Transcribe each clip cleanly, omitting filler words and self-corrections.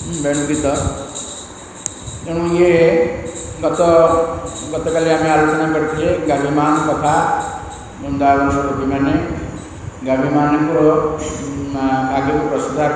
वेणुगीत तेणु ये गतकाली आम आलोचना करते गाभीमान कथा वृंदावन गोपी मैंने गाभीमान आगे को प्रशंसा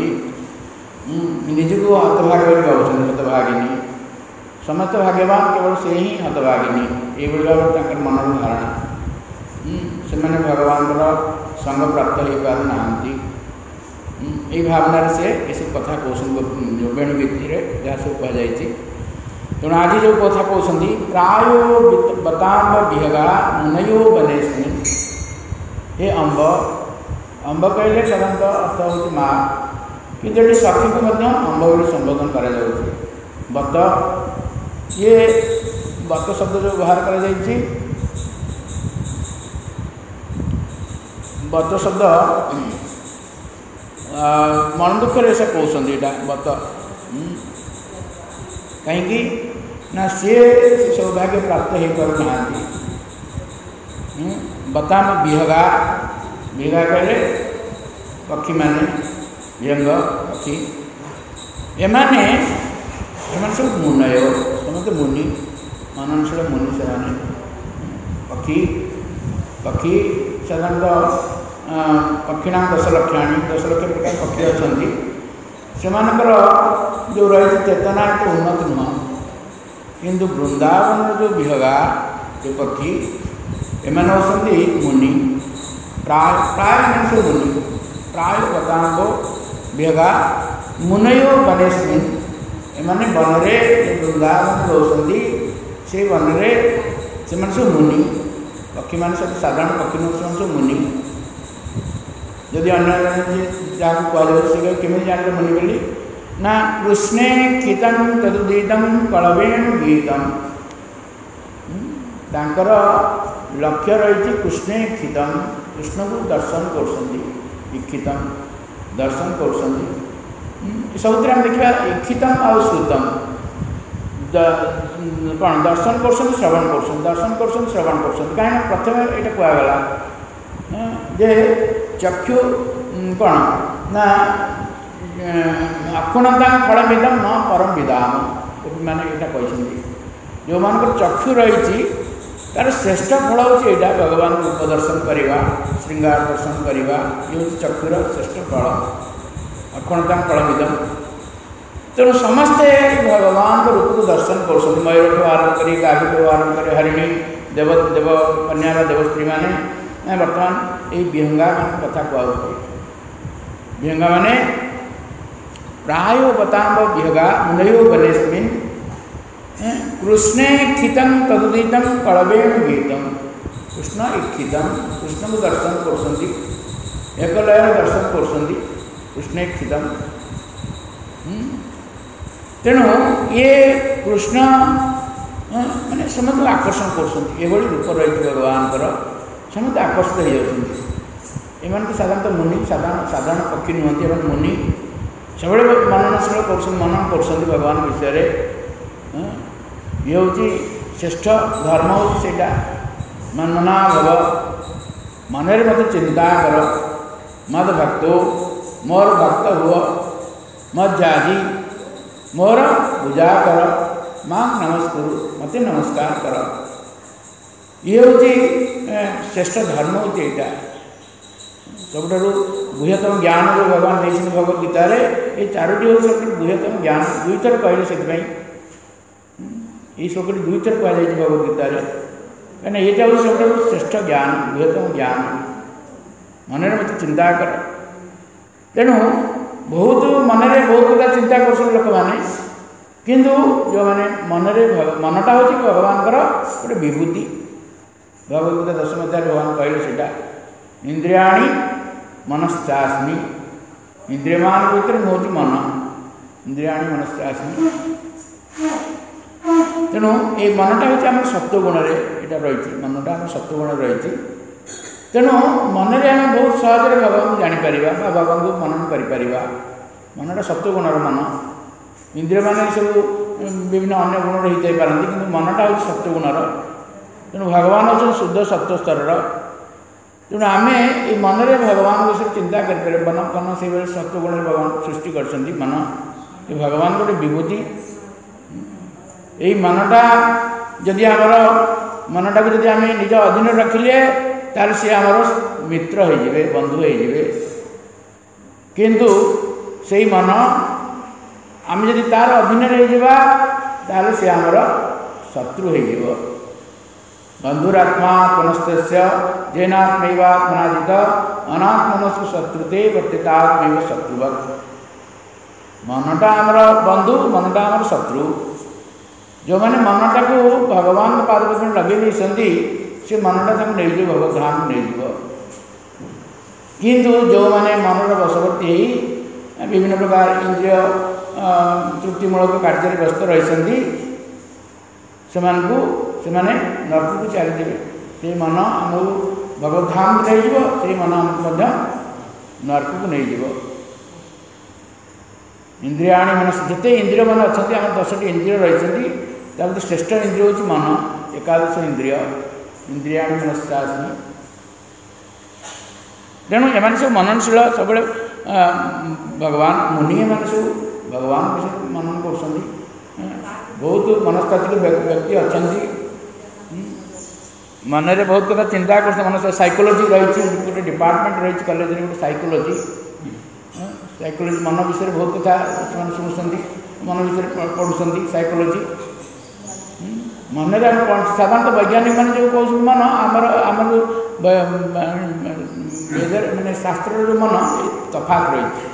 करजक हतभाग भावुं हतभागिनी समस्त भाग्यवान केवल से ही हतभागिनी ये भाव मन धारणा से भगवान संग प्राप्त हो पारना ये भावना से ये सब कथा कहते वेणुगीति जहाँ सब कहुई तेणु आज जो कथा कहते प्राय बताम्ब विहगा मुनयो बनेस्मिन् हे अम्ब अम्ब कहले साधारणतः अर्थ हूँ माँ कि सखी को अम्ब बोली संबोधन कर बत ये बत शब्द जो व्यवहार कर बत शब्द मन दुख से कहते बत कहीं ना सी सौभाग्य प्राप्त हो पारना बताम विहगा विहगा कहले पक्षी माने व्यंग पक्षी एमाने सब मुनय समस्त मुनि मननशील मुनि से पक्षी पक्षी साधारणतः पक्षीण 10 लक्षाणी 10 लक्ष प्रकार पक्षी अच्छा से जो रही चेतना तो उन्नत नुह किंतु वृंदावन जो विहगा जो पक्षी एमान होती मुनि प्राय प्राय मनुष्य मुनि प्राय बताम्ब विहगा मुनयो बनेस्मिन् एमाने बनरे वृंदावन रोचती से बनरे से सब मुनि पक्षी मान सब साधारण पक्षी सब मुनि जदि अन्य जहाँ कहुए केमी जान मुनि बोली ना कृष्णे खितम तदुदितम कलवेणु गीतम तांकर लक्ष्य रही कृष्णे खितम कृष्ण को दर्शन करीक्षितम दर्शन कर सब देखा इक्षितम आ श्रुतम कौन दर्शन कर श्रवण कर श्रवण कर कहीं प्रथम ये कहगला जे चक्षु कौन ना अक्षुणता फल विदम न परम विदाम मैंने यहाँ कहते जो मान चक्षु रही तार श्रेष्ठ फल हूँ यहाँ भगवान रूप दर्शन करवा श्रृंगार दर्शन करवा ये चक्षुर श्रेष्ठ फल अक्षुणता फल विदम तेणु समस्ते भगवान रूप को दर्शन कर मयूर आरम्भ कर गाभी को आरम्भ कर हरिणी देव देव कन्या देवस्त्री मैंने बर्तमान ये विहंगा मान कथा कहते विहंगा माने प्राय बताम्ब विहगा मुनयो बनेस्मिन् कृष्णे इक्षितम तदुदितम कलवेणु गीतम कृष्ण इक्षितम कृष्ण को दर्शन कर एक लय दर्शन कर कृष्ण इक्षितम तेणु ये कृष्ण माने समस्त आकर्षण कर रूप रही भगवान समस्त आकर्षित हो जाती तो साधारणतः मुनि साधारण पक्षी नुहति मुनि सब मननशील मनन कर भगवान विषय ये हूँ श्रेष्ठ धर्म हूँ से मनमना भव मन मत चिंता कर मद भक्तो मोर भक्त हुआ मज्जाजी मोर पूजा कर माँ नमस्कुरु मत नमस्कार कर ये हूँ श्रेष्ठ धर्म हूँ यहाँ सब गुह्यतम ज्ञान जो भगवान देखते भगवद गीतार ये चारोटी हूँ सब गुह्यतम ज्ञान दुई थर कहले से श्लोक दुई थर कहुई भगवद गीतार कहीं यहाँ हूँ सब श्रेष्ठ ज्ञान गुह्यतम ज्ञान मन मत चिंता कर तेणु बहुत मन में बहुत प्रकार चिंता कर लोक मैंने किंतु जो मैंने मनटा हूँ भगवान गोटे विभूति भगवद्गीता 10 अध्याय भगवान कहले से इंद्रियाणी मनश्चास्मि इंद्रिय मान भर मोदी मन इंद्रियाणी मनश्चास्मि तेणु ये मनटा हूँ आम सत्वगुण रही मनटा आम सत्वगुण रही तेणु मन में आम बहुत सहज भगवान जापर भगवान को मनन कर मनटा सत्वगुणर मन इंद्रिय मान सब विभिन्न अन्य गुण रही पारती कि मनटा हूँ सत्वगुणर तेणु भगवान हूँ शुद्ध सत्व स्तर तेणु आम ये मन में भगवान विषय चिंता कर मन से सत्वगुण भगवान सृष्टि कर मन ये भगवान गोटे विभूति यही मनटा जदि आमर मनटा को जदि आम निज अधीन रखिले तार सी आमर मित्र होइजिबे बंधु होइजिबे किंतु सेही मन आम जदि तार अधीन रहिजिबा तार सी आमर शत्रु होइजिबो बंधुरात्मा पुनस्तस्य जैनात्मैवात्मनाजित अनात्मनस्तु शत्रुते वर्तितात्मैव शत्रुवत् मनटा आमर बंधु मनटा आमर शत्रु जो मैंने मनटा को भगवान पादपद्म लगे नहीं से मनटा तक नहीं भगवधाम नहीं किंतु जो मैंने मनर बशवर्ती विभिन्न प्रकार इंद्रिय तृप्तिमूलक कार्य व्यस्त रही से नरक को चलीजे से मन आम भगवधाम को नहीं मन आमको नरक को नहीं इंद्रियाणी मन जिते इंद्रिय मन अच्छा आम 10टी इंद्रिय रही श्रेष्ठ इंद्रिय हूँ मन एकादश इंद्रिय इंद्रियाणी मनस्यासी तेणु एम सब मननशील सब भगवान मुनि एम सब भगवान विषय मनन कर बहुत मनस्तात्विक व्यक्ति अच्छा मन में बहुत कथा चिंता कर मन साइकोलोजी रही गोटे डिपार्टमेंट रही कॉलेज में गोटे साइकोलोजी मन विषय बहुत कथा शुणुंट मन विषय पढ़ुं साइकोलोजी मन में साधारणतः वैज्ञानिक मैंने जो कहते मन आमर आमर मैंने शास्त्र जो मन तफात रही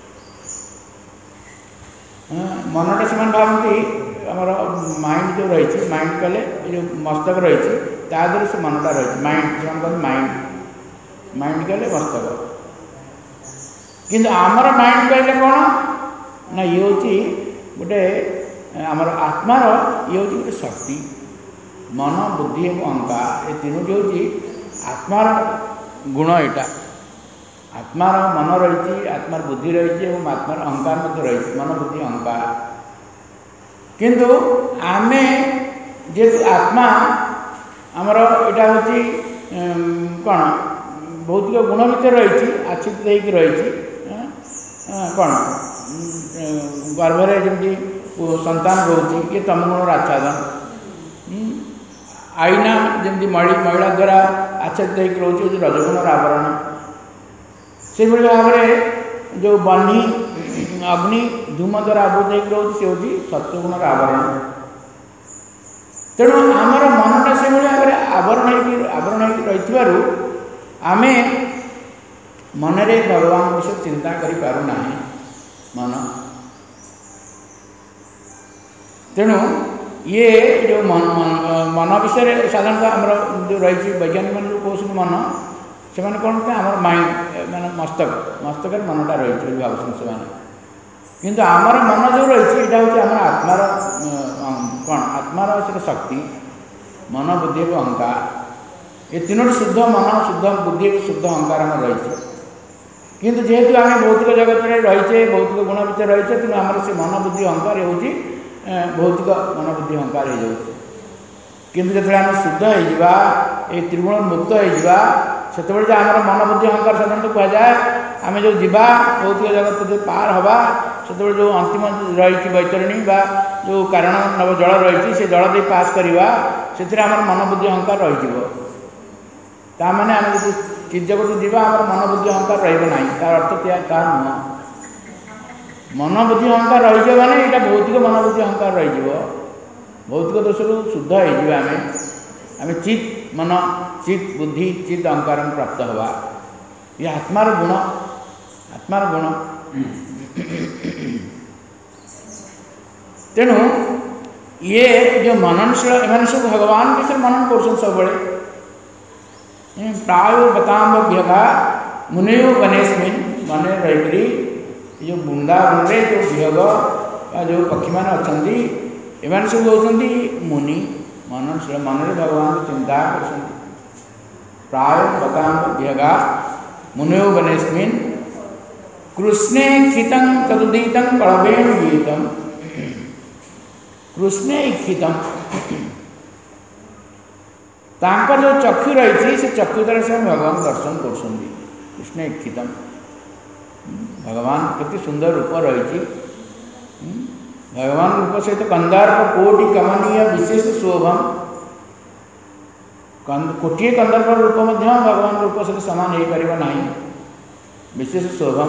मनटा से भावती आमर माइंड जो रही माइंड कहले जो मस्तक रही तादर से मनटा रही माइंड से माइंड माइंड कहले मस्तक किंतु आमर माइंड कहले कौन ना ये हूँ गोटे आमर आत्मार ये हूँ गोटे शक्ति मन बुद्धि और अहंकार ये तीनोटी हूँ आत्मार गुण यहाँ आत्मार मन रही आत्मार बुद्धि रही आत्मार अहंकार रही मन बुद्धि अहंकार किंतु आमे जेहेतु आत्मा आमर यहाँ हूँ कौन भौतिक गुण भितर रही आच्छित रही कौन गर्भरे जमी संतान रोचे ये तमगुणर आच्छादन आईना जमी महिला द्वारा आच्छादित रोचे रजगुणर आवरण से भाव में जो बन्ही अग्नि धूम द्वारा आवृत रोचे से हूँ सत्वगुणर आवरण तेणु आमर मनटा से भाव में आवरण रही आम मनरे भगवान विषय चिंता करूना मन तेणु ये जो मन विषय साधारणतः आमर जो रही वैज्ञानिक मैंने जो कहते मन से कौन आम माइंड मान मस्तक मनटा रही भाव से किंतु आमर मन जो रही यहाँ हूँ आम आत्मार कौन आत्मार से शक्ति मन बुद्धि और अहंकार ये तीनोटी शुद्ध मन शुद्ध बुद्धि शुद्ध अहंकार आम रही किंतु जेहेतु आम भौतिक जगत में रहीचे भौतिक गुण भितर रहीचे तेणु आम से मन बुद्धि अहंकार हूँ भौतिक मन बुद्धि अहंकार हो जाए किंतु जो आम शुद्ध होगा ये त्रिगुण मुक्त होगा से आम मन बुद्धि अहंकार साधारणतः कहुए आम जो जीवा भौतिक जगत जो पार हवा से जो अंतिम रही बैतरणी जो कारण नव जल रही से जल दे पास करवा से आम मन बुद्धि अहंकार रही मैंने आम जो चिज जगत जीवा आम मन बुद्धि अहंकार रहा तार अर्थ तार नुह मन बुद्धि अहंकार रही मैंने यहाँ भौतिक मन बुद्धि अहंकार रही भौतिक दोष शुद्ध होमें चित मन चित बुद्धि चित अहंकार प्राप्त हवा ये आत्मार गुण तेणु ये जो मननशील एम सब भगवान विषय मनन कर सब प्राय बताम्भ्यगा मुनियो वनेस्मिन मन रही जो वृंदावन में जो विहग जो पक्षी मैंने अच्छा एम सब होती मुनि मननशील मन में भगवान को चिंता कर प्राय बताम्भ्यगा मुनियो वनेस्मिन कृष्णे इक्षितं तदुदितं कलवेन गीतम कृष्णे इक्षितं तांकर जो चक्षु रही से चक्षु द्वारा से भगवान दर्शन कर कृष्ण इक्षितं भगवान केते सुंदर रूप रही भगवान रूप सहित कंदर्प कोटि कमनीय विशेष शोभम कोटिए कंदर्प रूप भगवान रूप सहित सामान हो पार ना विशेष शोभम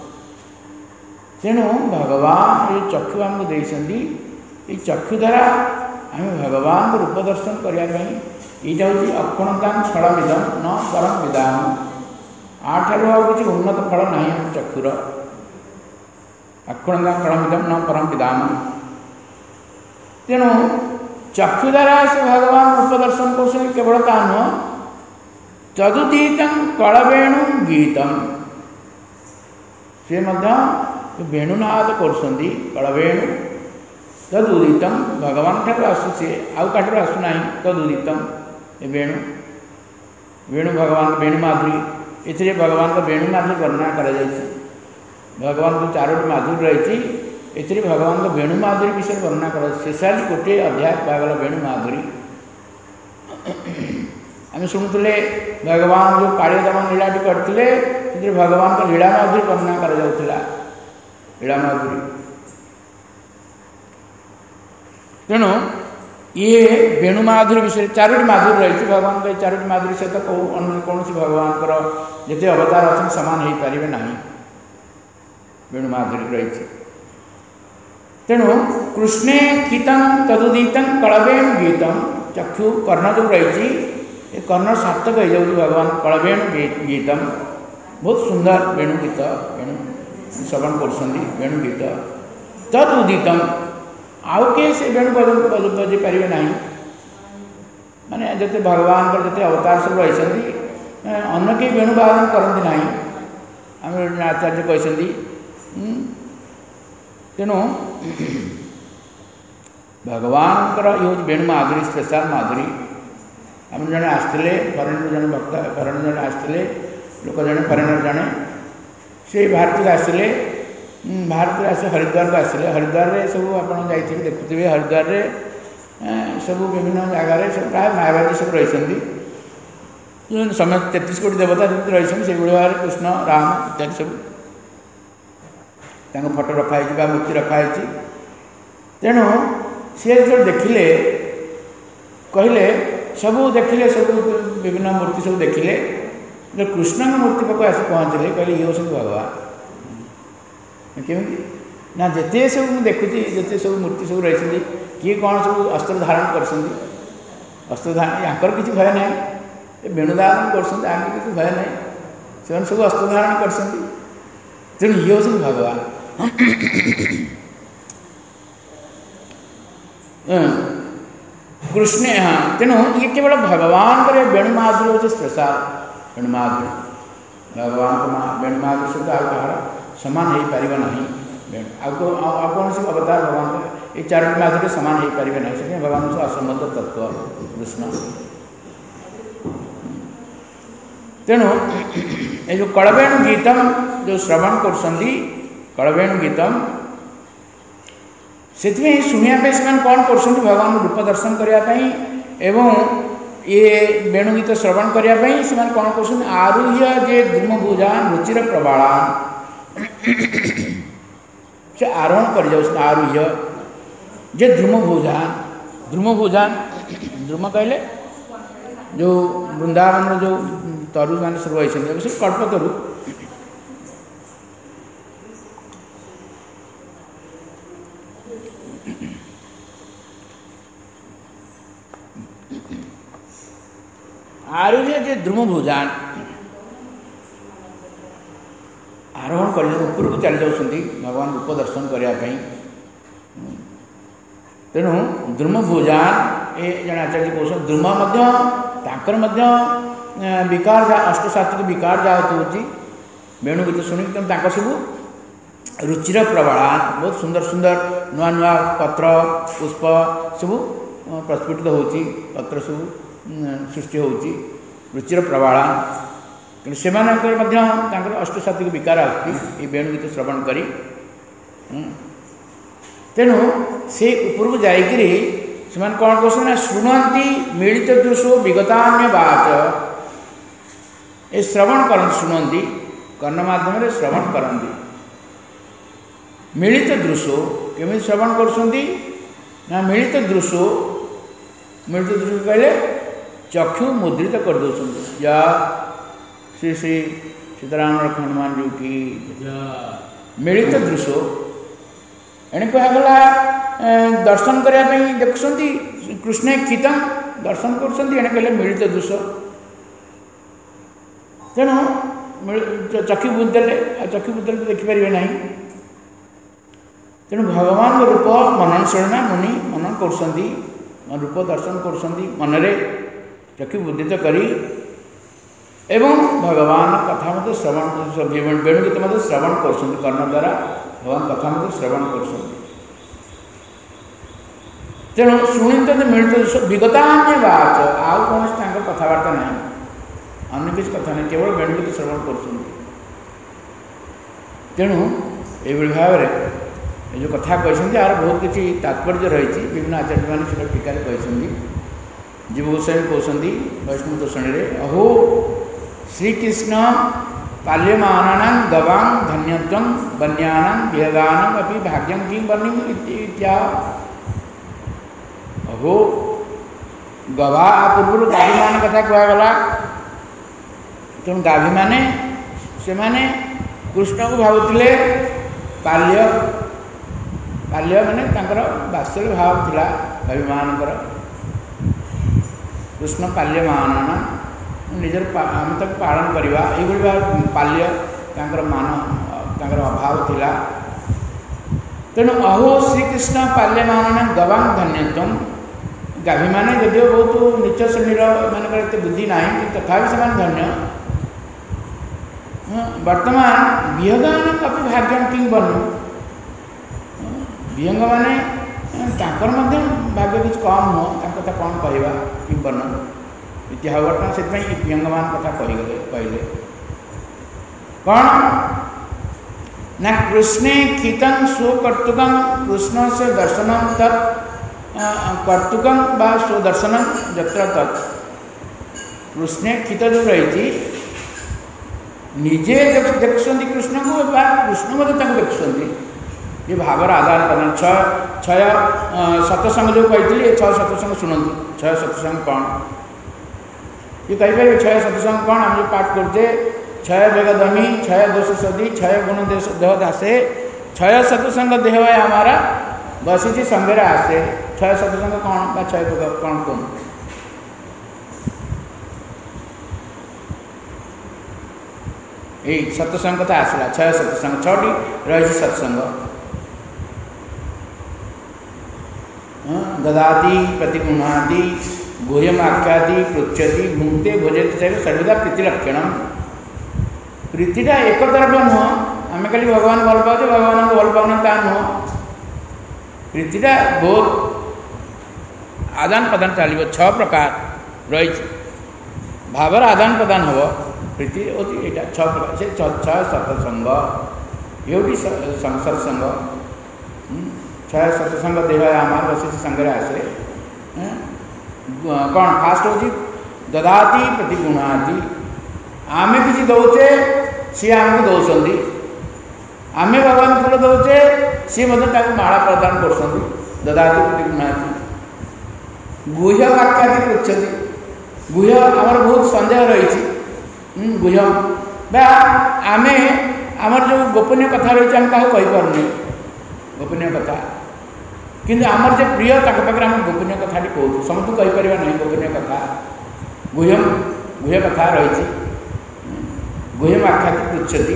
तेणु भगवान ये चक्षु आमको देते ये चक्षु द्वारा आम भगवान रूप दर्शन करने यहाँ हूँ अक्षणता छड़मिदम न परम विदाम आठार किसी उन्नत फल ना चक्षुर अक्षणता छड़मिदम न परम विदाम तेणु चक्षु द्वारा से भगवान रूप दर्शन कर केवल ता नुह तदुदीत कलवेणु गीतम से वेणुनाद कर कलवेणु तदुदित भगवान ठाकुर आसूसी आउ काठर आसुना तदुदित वेणु वेणु भगवान वेणुमाधुरी ये भगवान वेणुमाधुरी वर्णना कर भगवान को 4टी माधुरी रही भगवान वेणुमाधुरी विषय वर्णना कर शेषाली गोटे अध्याय पागल वेणुमाधुरी आम शुणुले भगवान जो कालियादमन लीलाटी करते भगवान को लीला माधुरी वर्णना कर लीला माधुरी तेणु ये वेणुमाधुरी विषय 4टी माधुरी रही भगवान को 4टी माधुरी सहित कौन भगवान जिते अवतार अच्छे सामान हो पारे ना वेणुमाधुरी रही तेणु कृष्णे गीतम तदुदित कलवेणु गीतम चक्षु कर्ण जो रही कर्ण सार्थक हो जाऊँ भगवान कलवेणु गीतम बहुत सुंदर वेणु गीत वेणु श्रवण कर वेणु गीत तदुदितम आउ किए से वेणु बजे पारे ना माने जिते भगवान जिते अवतार सब रही अन्न कई वेणु बाधन करती ना आम आचार्य कहते तेणु भगवान ये वेणु माधुरी स्पेशल माधुरी आम जड़े आसते फरेनर जन भक्त फरेनर जन आसते लोक जड़े फरेनर जड़े से भारत आसते भारत आस हरिद्वार को आसिले हरिद्वार सब आप देखुए हरिद्वार सब विभिन्न जगार सब प्राय मायावादी सब रही समस्त 33 कोटी देवता जमी रही से भाव कृष्ण राम इत्यादि सब फोटो रखाई मूर्ति रखाई तेणु सी जो देखिले कहले सब देखिले सब विभिन्न मूर्ति सब देखिले कृष्ण मूर्ति पाक आस पहुँचले कहले ये सब भगवान केमी ना जिते सब मुझे देखुची जिते सब मूर्ति सब रही किए कौन सब अस्त्र धारण कर अस्त्र धारण यहाँ किसी भय ना वेणु धारण कर किसी भय ना से सब अस्त्र धारण कर तेणु ये सब भगवान कृष्ण हाँ तेणु ये केवल भगवान वेणुमाधुरी हूँ स्पेशल वेणुमाधुरी भगवान वेणुमाधुरी सहित आउ कहार सामान हो पार ना कौन सी अवतार भगवान ये 4टी माधुरी सामान हो पारे ना से भगवान से असंबद्ध तत्व कृष्ण तेणु ये जो कलवेणु गीतम जो श्रवण कर कलवेणु गीतम से शुणापी से कौन कर भगवान रूप दर्शन करने एवं ये वेणु गीत श्रवण करने से कौन कर आरुह्य जे द्रुमभुजान रुचिर प्रबालान से आरोहण कर आरुह्य जे ध्रुमभुजान ध्रुम कहले जो वृंदावन जो तरु मान सब रही सब कल्पतरु आरुह्य जे ध्रुमभुजान आरोहण कर ऊपर चली जाऊँगी भगवान रूप दर्शन करने तेणु द्रुमभुजान ये जन आचार्य कौन द्रुम विकार अष्टसात्विक विकार जहाँ हो वेणु गीत शुणी सब रुचिर प्रबालान बहुत सुंदर सुंदर नुआ नुआ पत्र पुष्प सब प्रस्फुटित होती पत्र सब सृष्टि होती रुचिर प्रबालान कि से अष्टसात्विक विकार आसुच्छी वेणु गीत श्रवण करी तेणु से उपरକୁ ଯାଇକରି ସେମାନେ କ'ଣ କରୁଛନ୍ତି ନା ଶୁଣନ୍ତି ମିଳିତ ଦୃଶ୍ୟ ବିଗତାନ୍ୟ ବାଚ ଏ ଶ୍ରବଣ କରନ୍ତି ଶୁଣନ୍ତି କର୍ଣ୍ଣ ମାଧ୍ୟମରେ ଶ୍ରବଣ କରନ୍ତି ମିଳିତ ଦୃଶ୍ୟ केमी श्रवण करछंती ना मिलित दृश्यो कहले चक्षु मुद्रित कर दौरान या श्री श्री सीताराम हनुमान जी की मिलित दृश्यो एने कहगला दर्शन करने देखुंट कृष्ण खितम दर्शन कर मिलित दृश्य तेणु चक्षु बुद्धले चक्षु बुद्धले देखिपारे ना तेणु भगवान रूप मननशील मुनि मनन कर रूप दर्शन कर मनरे चक्षु बुद्धित करी एवं भगवान कथा मत श्रवण वेणुगीत मत श्रवण कर कर्ण द्वारा भगवान कथा मत श्रवण कर तेणु शुणी मिलते विगतान्य बाच आउ कौन कथबार्ता ना अन्य किसी कथा नहीं केवल वेणुगीत श्रवण कर तेणु ये भाव में जो कथा कहते यार बहुत किसी तात्पर्य रही विभिन्न आचार्य मैंने टीका कहते जीव गोस्वामी कहते वैष्णव दर्शन अहो श्रीकृष्ण पाल्यमानानां गवां धन्यत्वं वन्यानां विहगानाम् अपि भाग्यं किं वर्णिम इत्या अहो गवा पूर्व गाभी मान कथा कहगला तेणु गाभी माने से माने कृष्ण को भावुले पाल्य पाल्य माने तांकर बात्सल्य भाव थिला गाभी मानकर कृष्ण पाल्यमानानां निजर आम तक पालन करवा ये पाल्य मान अभाव थिला तेणु अहो श्रीकृष्ण पाल्यमान गवां धन्यत्वं गाभी मैंने यदिव बहुत नीच श्रेणी मानक बुद्धि ना कि तथा से धन्य वर्तमान विहगान कभी भाग्यम किं बनु विहंग माने भाग्य किसी कम नुह कथा कौन कहवा कि बनु इतिहास वर्तमान से विहंगमान कथा कहले कौन ना कृष्णे खितं स्वकर्तुकं कृष्ण से दर्शनम तत् कर्तुकं बा स्वदर्शनम जत्र तत् कृष्णे खित जो रही निजे देखुंट कृष्ण को कृष्ण मत देखुंट ये भावर आदान प्रदान छय सत्संग जो कही छह सत्संग शुणु छह सत्संग कौन ये कहीपर छह सत्संग कौन आम जो पाठ करते छय वेगदमी छय दोष सदी छय गुण देह दासे छय सत्संग देह है हमारा बसी संगे आसे छय सत्संग कौन बा छय वेग कौन कौन यही सत्संग तो आसला छय सत्संग छटी रही सत्संग ददाति प्रतिगुणाति गुह्यम आख्याति पृच्छति भुंक्ते भोजते चाहिए सर्वदा प्रीतिलक्षण प्रीतिटा एक तरफ नुह आम खाली भगवान भल पाचे भगवान को भल पाऊना ता नुह प्रीतिटा बहुत आदान प्रदान चलो 6 प्रकार रही भावर आदान प्रदान हम प्रीति होती यहाँ 6 प्रकार से 6 सत्संग ये संसार संग 6 सत्संग देह आमार बस संगे आसे कौन फास्ट हो ददाति प्रतिगुणाति आमे किसी दौचे सी आमको दौरान आमे भगवान फूल दौचे सी माला प्रदान कर ददाति प्रतिगुणाति गुह्य वाक्यादि पृछति गुह्य आमर बहुत संदेह रही गुह्य बा आमे आमर जो गोपनीय कथा रही आम क्या कहीपे गोपनीय कथा किंतु आमर जो प्रिय पाखे आम गोपनीय कथा कहूँ समस्त कहीपर ना गोपनीय कथा गुह्य कथा रही गुह्यम आख्याति पृछति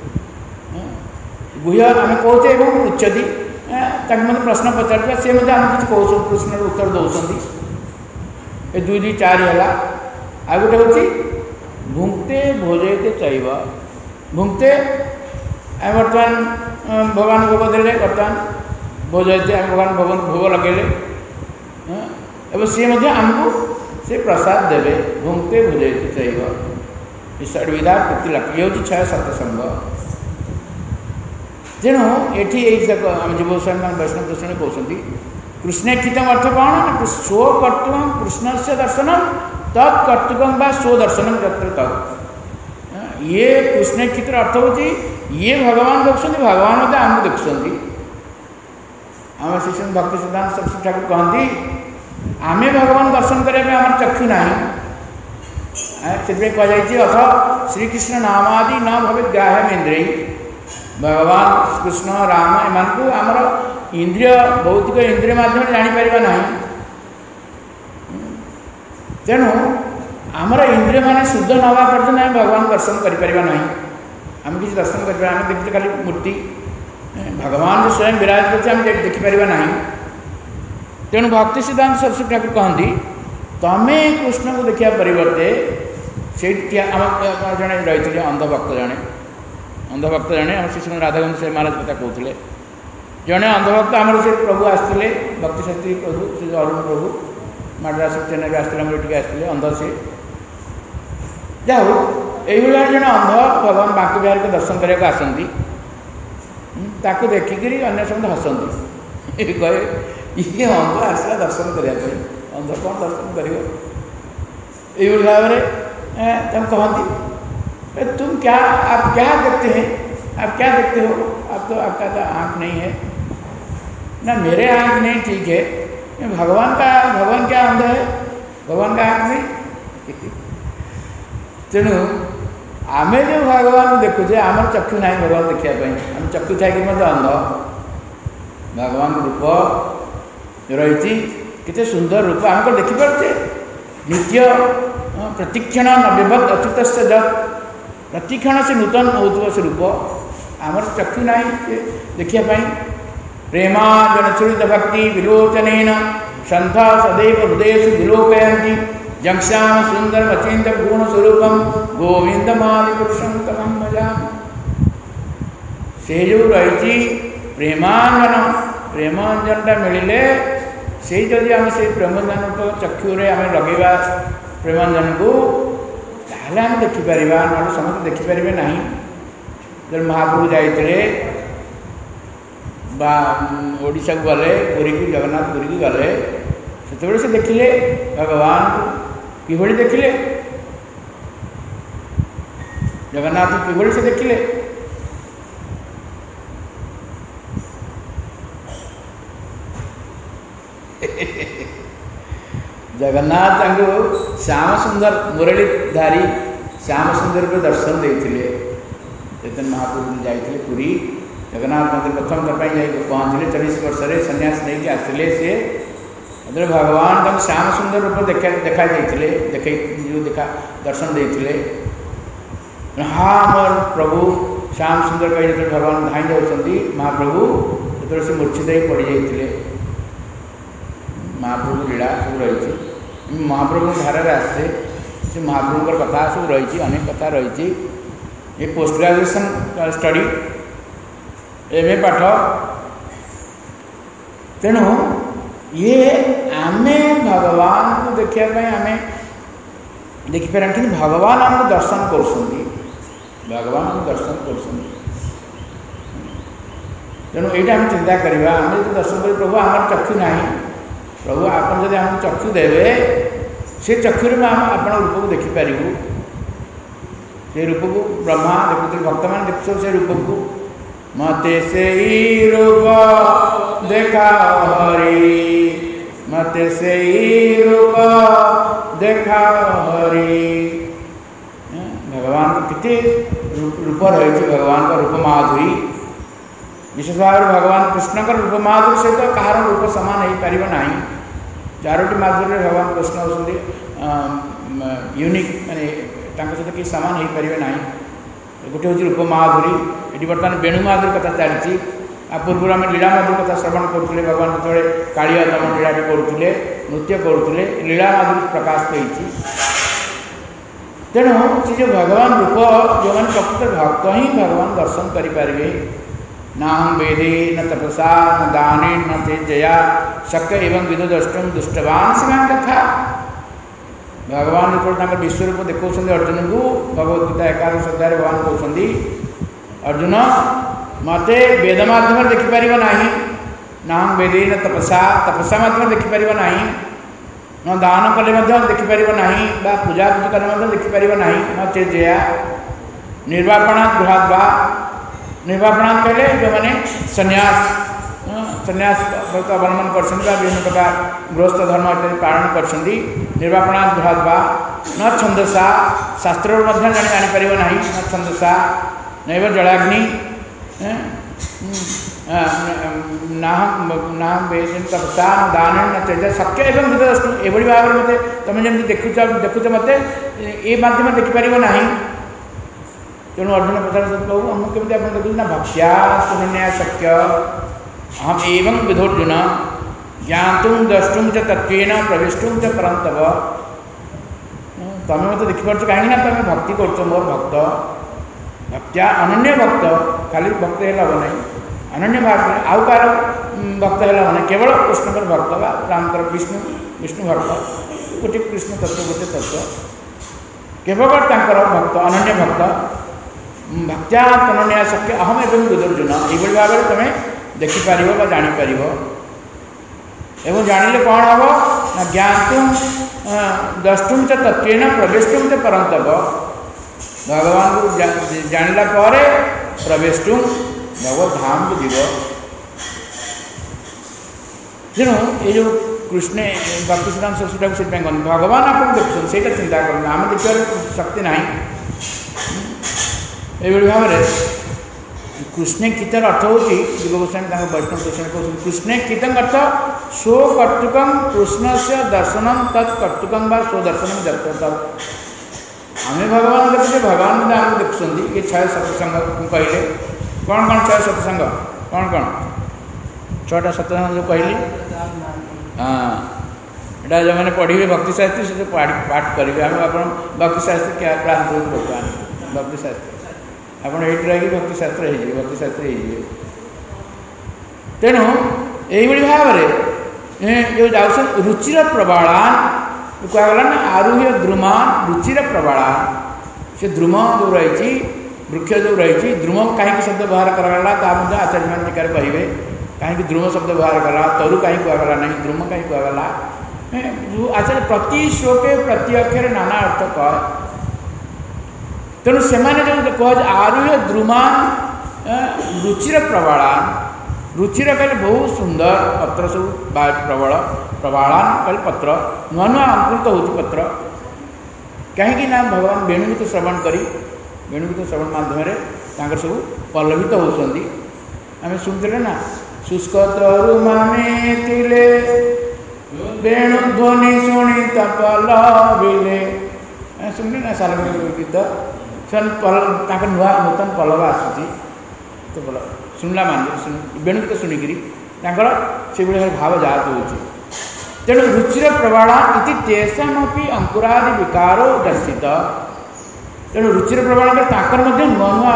गुह्य आम कहे एवं पृछति मत प्रश्न पचार सी आम किसी कौ प्रश्न उत्तर दौरान ये 2 2 4 है आ गोटे हूँ भुंक्ते भोजयते चाहिए भुंक्ते आम बर्तमान भगवान भोग देले बर्तमान भोजयते आम भगवान भगवान भोग लगे सी आमको से प्रसाद देवे भुंक्ते भोजयते चाहिए षड्विधा प्रीतिलक्षण ये हूँ 6 सत्संग तेणु ये आम जीव गोस्वामी वैष्णव दर्शन कहते कृष्ण खितम अर्थ कौन स्वकर्तुकं कृष्ण से दर्शनम तत्कर्तुकं बा स्वदर्शनम जत्र तत् ये कृष्ण खितर अर्थ होती ये भगवान देखुं भगवान आमको देखुं आम शिष्य भक्ति सिद्धांत सरस्वती ठाकुर कहती आमे भगवान दर्शन करने आम चक्षु ना से कहुई अथ श्रीकृष्ण नामादि न भवे ग्राह्य इंद्रिय भगवान कृष्ण राम एम आमर इंद्रिय भौतिक इंद्रिय मध्यम जापर ना तेणु आमर इंद्रिय मान शुद्ध नवा पर्यटन आम भगवान दर्शन करना आम किसी दर्शन कर देखते खाली मूर्ति भगवान जो स्वयं विराज करते आम देखिपर ना तेणु भक्ति सिद्धांत सरस्वती ठाकुर कहती तमें कृष्ण को देखा परिवर्ते से जड़े रही अंधभक्त जड़े आम श्री राधागोविंद से महाराज कथा कहते जड़े अंधभक्त आमर से प्रभु आसते भक्ति शास्त्री प्रभु श्री अरुण प्रभु मद्रास चेन्नई आसते आसते अंध से जाओ यही जड़े अंध भगवान बांकी बिहार को दर्शन करने आसती ताकू देखिक अन्य समस्त हसती कहे ये अंध आसला दर्शन करने अंध कौन दर्शन कर भाव में कहती तुम क्या आप क्या देखते हैं आप क्या देखते हो आप तो आपका तो आँख नहीं है ना मेरे आँख नहीं ठीक है भगवान क्या अंध है भगवान का आँख नहीं तेणु आमे जो भगवान देखुचे आमर चक्षु ना भगवान देखापी आम चक्षु थी अंध भगवान रूप रही केते सुंदर रूप आम को देखिपे नित्य प्रतिक्षण नव्यवत अच्युत प्रतिक्षण से नूतन हो से रूप आमर चक्षु ना देखापी प्रेमाजनचुरित भक्ति विलोचन सन्थ सदैव हृदय विलोकयती जंक्षाम सुंदर अचिंत गुण स्वरूपम गोविंदमादिपुरुषं तमं भजामि से जो रही प्रेमांजनटा मिले से जदि आम से प्रेमांजन को चक्षुरे आम लगेगा प्रेमांजन को ताहले आम देखिपर ना समस्त देखिपारे ना जब महाप्रभु जाते ओडिशा को गले पुरी की जगन्नाथ पुरी की गले से देखिले भगवान किभଳି देखिले जगन्नाथ किभଳି से देखिले जगन्नाथ को श्याम सुंदर मुरलीधारी श्याम सुंदर को दर्शन देते चैतन्य महाप्रभु जाते पुरी जगन्नाथ मंदिर प्रथम थर पहुँचले 24 वर्ष सन्यास नहीं आसते से जो भगवान तक श्याम सुंदर रूप देखा देखा दर्शन देते हाँ मोर प्रभु श्याम सुंदर कही जो भगवान धाई जाती महाप्रभु जो से मूर्छित हो पड़ जाते महाप्रभु लीला सब रही महाप्रभु धारा आसते से महाप्रभुर कथा सब रही अनेक कथा रही ये पोस्ट ग्रेजुएशन स्टडी एमए पाठ तेणु ये आमे भगवान को देखापी आम देखिपार कि भगवान आमको दर्शन भगवान आम दर्शन कर तेणु यहाँ आम चिंता करवा आम जो दर्शन कर प्रभु आम चक्षु ना प्रभु आप जब आम चक्षु देवे से चक्षु में आम आप रूप को देखिपर से रूप को ब्रह्मा देखुते भक्त मान देखु से रूप को मते से रूप देखा हरि मते से रूप देखा हरि भगवान को कितने रूप रही भगवान का रूप माधुरी विशेष भाव में भगवान कृष्ण का रूप माधुरी सहित कहार रूप सामान हो पार ना चारोटी माधुरी भगवान कृष्ण होती यूनिक माने सहित कि सामान हो पारे ना गोटे हूँ रूप माधुरी ये बर्तमान वेणु माधुरी कथा चलती आ पूर्व आम लीला माधुरी कथा श्रवण करुले भगवान जो कालिया दमन लीला करुले नृत्य करुले लीला माधुरी प्रकाश पाई तेणु से जो भगवान रूप जो मैंने प्रकृत भक्त ही भगवान दर्शन करें ना हम वेदे न तपसा न दाने न तेजया शक्य एवं विदो द्रष्टुम दुष्टवान से कथा भगवान जो विश्वरूप देखा अर्जुन को भगवद्गीता 11 अध्याय भगवान कहते अर्जुन मते वेद माध्यम देखिपर ना ना वेदे न तपसा तपसा माध्यम देखिपर ना न दान कले देखिपर ना पूजा पूजा कले देखिपर ना न चेजया निर्वापणात् गृहात् वा निर्वापणात् कहले जो मैंने संन्यास व्रत अवलम्बन कर विभिन्न प्रकार गृहस्थ धर्म इत्यादि पालन कर निर्वापणा ध्वा न छंदसा शास्त्र जापर ना न छंदसा नैव जलाग्नि ना वेद तपसा दान न तेज शक्य एवं विदस्तु एभली भाव में मत तुम जमी देखुच मत ये मध्यम देखिपर ना तेणु अर्जुन प्रचार प्रभु मुझे केमी आप देखुँ ना भक्ष्या सुनन्या शक्य अहम एवं विधोर्जुन ज्ञातुम द्रष्टुम च तत्वेन प्रवेष्टुम च परंतव तुम मत देखिपार कहीं तुम भक्ति कर मोर भक्त भक्त्या अनन्य भक्त खाली भक्त है हम ना अनन्य भक्त आउ कार भक्त है हम केवल कृष्ण भक्त बा रामकर विष्णु विष्णु भक्त गोटे कृष्ण तत्व गोटे तत्व केवल भक्त अनन्य भक्त भक्त्या तनन्या शक्य अहम एवं विदुर्जुन यही भाव में तुम्हें देखिपर जापर एवं जानिले कौन हम ना ज्ञातुम द्रष्टुम च तत्वेन प्रवेष्टुम च परंतव भगवान को जानिला पर प्रवेष्टुम भगवत धाम को जीव तेणु ये जो कृष्ण भक्ति सिद्धांत सरस्वती से भगवान आपको देखुन से चिंता कर आम देखार शक्ति ना ये भाव में कृष्ण गीतार अर्थ हो जीव गोस्वामी वैष्णव कृष्ण कहते कृष्ण गीतम अर्थ स्वकर्तुकम कृष्ण से दर्शनम तत्कर्तुकम व स्वदर्शनम दत्त आम भगवान देखते भगवान आम देखुं ये 6 सत्संग कहले कौन कौन 6 सत्संग कौन कौन 6टा सत्संग जो कहली हाँ यहाँ जो मैंने पढ़े भक्ति शास्त्री से पाठ करेंगे आम आप भक्ति शास्त्री क्या क्लास बर्तमान भक्ति शास्त्री आप रही भक्ति शास्त्र भक्ति शास्त्री तेणु यही भाव में जो जाऊँ रुचिर प्रबालान कहगला ना आरूह्य द्रुमान रुचिर प्रबालान से द्रुम जो रही वृक्ष जो रही द्रुम कहीं शब्द व्यवहार कराला आचार्य मान टीकार कहे कहीं द्रुम शब्द व्यवहार करा तरु कहीं कहगला नहीं द्रुम कहीं कहगला आचार्य प्रति श्लोके प्रति अक्षर नाना अर्थ कह तेणु से कह आरूह्य द्रुमान रुचिर प्रबालान रुचिर कहले बहुत सुंदर पत्र सब प्रबल प्रबालान कहले पत्र नुआ नुआ अंकुरित हो पत्र कहीं ना भगवान वेणुगीत श्रवण करी वेणुगीत श्रवण माध्यम सब पल्लवित होती आम शुणुले ना शुष्क तरु माने तिले वेणु ध्वनि शुणी पल्लविले शुणिले ना साल गीत नुआ नूतन पल्लव आसूँ तो बोल शुणला मान वेणुगीत शुणिकी से भाव जात हो तेणु रुचिर प्रबाला इति तेषामपि अंकुरादि विकारो दर्शित तेणु रुचिर प्रबाला नुआ नुआ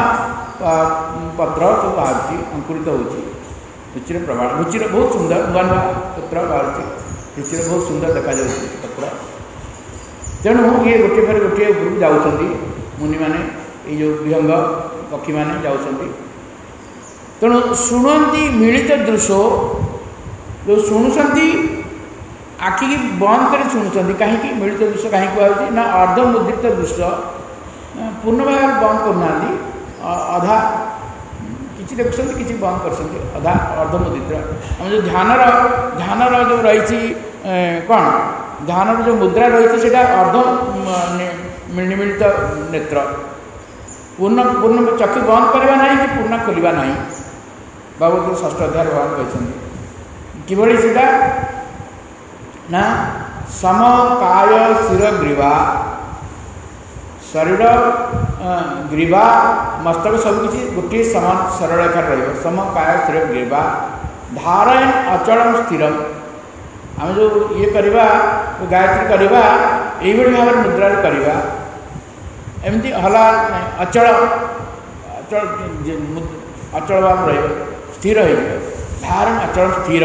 पत्र सब बाहर अंकुरित हो रुचिर प्रबाला रुचिर बहुत सुंदर नुआ नुआ पत्र बाहर रुचिर बहुत सुंदर देखा पत्र तेणु ये गोटे पर गोटे उपरକୁ जाऊँगी मुनि माने ये जो विहंग पक्षी माने जाऊँगी तेणु शुणती मिलित दृश्य जो शुणुंट आखि की बंद कर शुणुंट कहीं मिलित दृश्य कहीं कहूँ ना अर्धमुद्रित दृश्य पूर्ण भाव बंद करना अधा किसी देखुं किसी बंद कर अधा अर्धमुद्रित आम जो ध्यानर जो रही कौन ध्यान जो मुद्रा रही है अर्ध मिलित नेत्र पूर्ण पूर्ण चक्षु बंद करवा ना कि पूर्ण खोलवा ना भागवत 6ठ अध्याय भगवान कहते किभली सीटा ना समकाय शिर ग्रीवा शरीर ग्रीवा मस्तक सबकि गोटे समान सरल रेखा समकाय शिर ग्रीवा धारयन अचल स्थिर आम जो ये करवा गायत्री करवा यही भाव में मुद्रा करवा एमती हला अचल अचल अचल भाव स्थिर हो धारण अचल स्थिर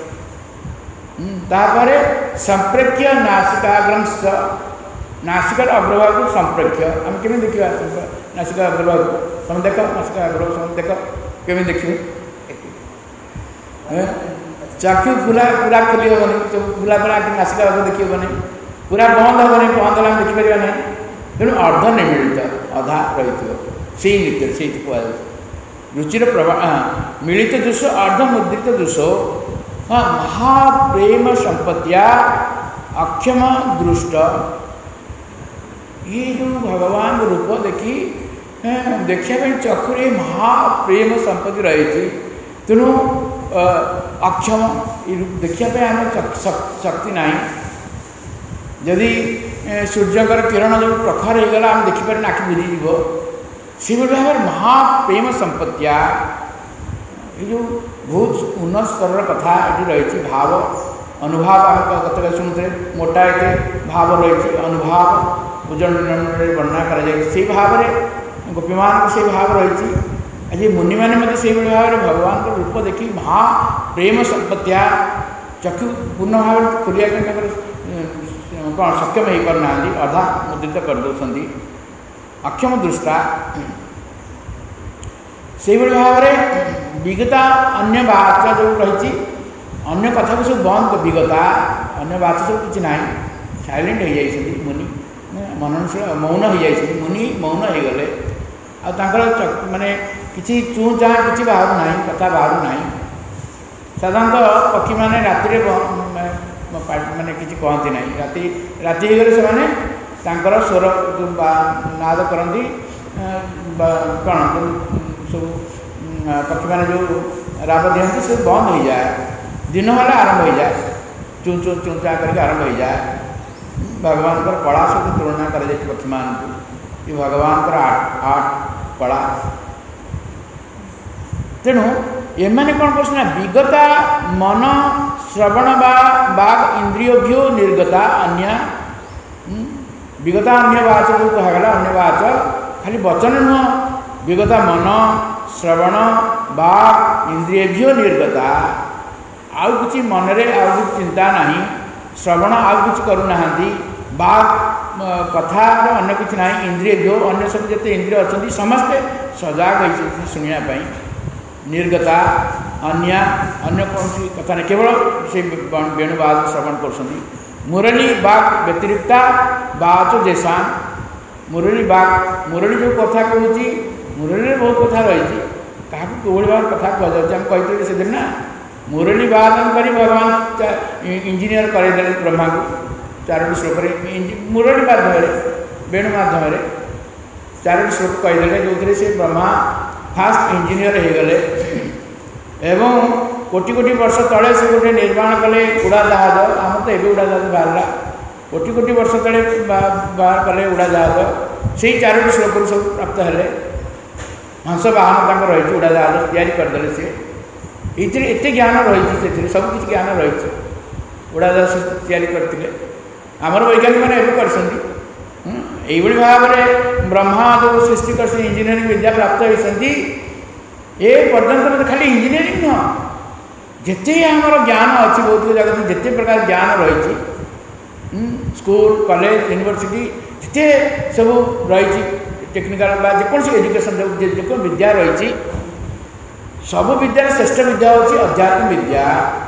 तापर संप्रेक्ष्य नासिकाग्रम नासिकार अग्रभाग को संप्रेक्ष्य आम केमी देखा नासिका अग्रभाग तुम देख नासिका अग्रभाग तुम देख केमी देखिए चक्षु पूरा पूरा खोली हेनी पूरा पूरा नासिका भाग देखी हेनी पूरा बंद हेनी बंद है देखिपर ना तेणु अर्ध निमिलित अधा रही से नृत्य से रुचिर प्रभा मिलित दृश्य अर्धमुद्रित दृश्य हाँ महाप्रेम संपत्तिया अक्षम दृष्ट ये जो भगवान रूप देखी देखा चक्षुरे महाप्रेम संपत्ति रही तेणु अक्षम देखा आम शक्ति ना जदि सूर्यकर किरण जो प्रखर हो गला आम देखिपारे आखि बुझीज से भाव महाप्रेम संपत्तिया ये जो बहुत उन्नत स्तर कथा ये रही भाव अनुभाव आम कथा शुणुते मोटा ये भाव रही अनुभाव उज्जवल वर्णना कर भाव में गोपी मान से भाव रही आज मुनि मैंने मत से भाव में भगवान को रूप देखी महाप्रेम संपत्तिया चक्षु पूर्ण भाव खोलिया कौन सक्षम हो पाना अधा मुद्रित करदे अक्षम दृष्टा से भाव में विगता अन्य बाचा जो रही अन्य कथा को सब बंद विगता अन्य बाचा सब किसी ना साइलेंट हो जाती मुनि मननशील मौन हो जाती मुनि मौन हो गले माने किसी चूँ चाँ किसी बाहर ना कथा बाहर ना साधारणतः पक्षी मैंने राति माने किसी कहती ना राति राति गले से स्वर नाद करती कौन सब पक्षी मैंने जो राब दिखती से बंद हो जाए दिन वाला आरंभ हो जाए चूँ चूँ चूँ चाँ करके आरंभ हो जाए भगवान कला सहित तुलना कर पक्षी मान को भगवान आठ कला तेणु एमाने कौन कर विगता मन श्रवण बाग इंद्रियोभ्यो निर्गता अन्य विगता अन्य वाच जो कहगला अन्य वाच खाली वचन नुह विगता मन श्रवण बाग इंद्रियोभ्यो निर्गता आउ किसी मनरे आउ किसी चिंता नहीं श्रवण आउ किसी करूना बाग कथा अन्य किसी ना इंद्रियोभ्यो अन्य सब जिते इंद्रिय अच्छा समस्ते सजाग होती शुणापी निर्गता अन्य कौन सी कथा नहीं केवल से वेणुवाद श्रवण कर मुरली बाग व्यतिरिक्ता बाच देशान मुरली बाग मुरली जो कथा कहूँ मुरली बहुत कथा रही क्या भाव कथा कहुम कही से दिन ना मुरली वादन कर भगवान इंजीनियर करदे ब्रह्मा को 4 श्लोक मुरली माध्यम वेणु माध्यम 4 श्लोक कहीदे जो से ब्रह्मा फास्ट इंजीनियर हो गले एवं कोटि कोटि वर्ष तले से गोटे निर्माण कले उड़ाजहाज आम तो ये उड़ाजहाज बाहर कोटि कोटि वर्ष तले बाहर कले उड़ाजहाज से 4 श्लोक सब प्राप्त है हंस वाहन रही उड़ाजहाज या करदे सी ये एत ज्ञान रही सब किसी ज्ञान रही उड़ाजहाज या करते आमर वैज्ञानिक मैंने कर भाव में ब्रह्मा जो सृष्टि कर इंजीनियरिंग विद्या प्राप्त होती ए पर्यंत मत खाली इंजीनियरिंग नुह जिते आमर ज्ञान अच्छी भौतिक जगत जिते प्रकार ज्ञान रही स्कूल कॉलेज यूनिवर्सिटी जिते सब रही टेक्निकल जेकोसी एजुकेशन जो विद्या रही सब विद्यार श्रेष्ठ विद्या हूँ अध्यात्म विद्या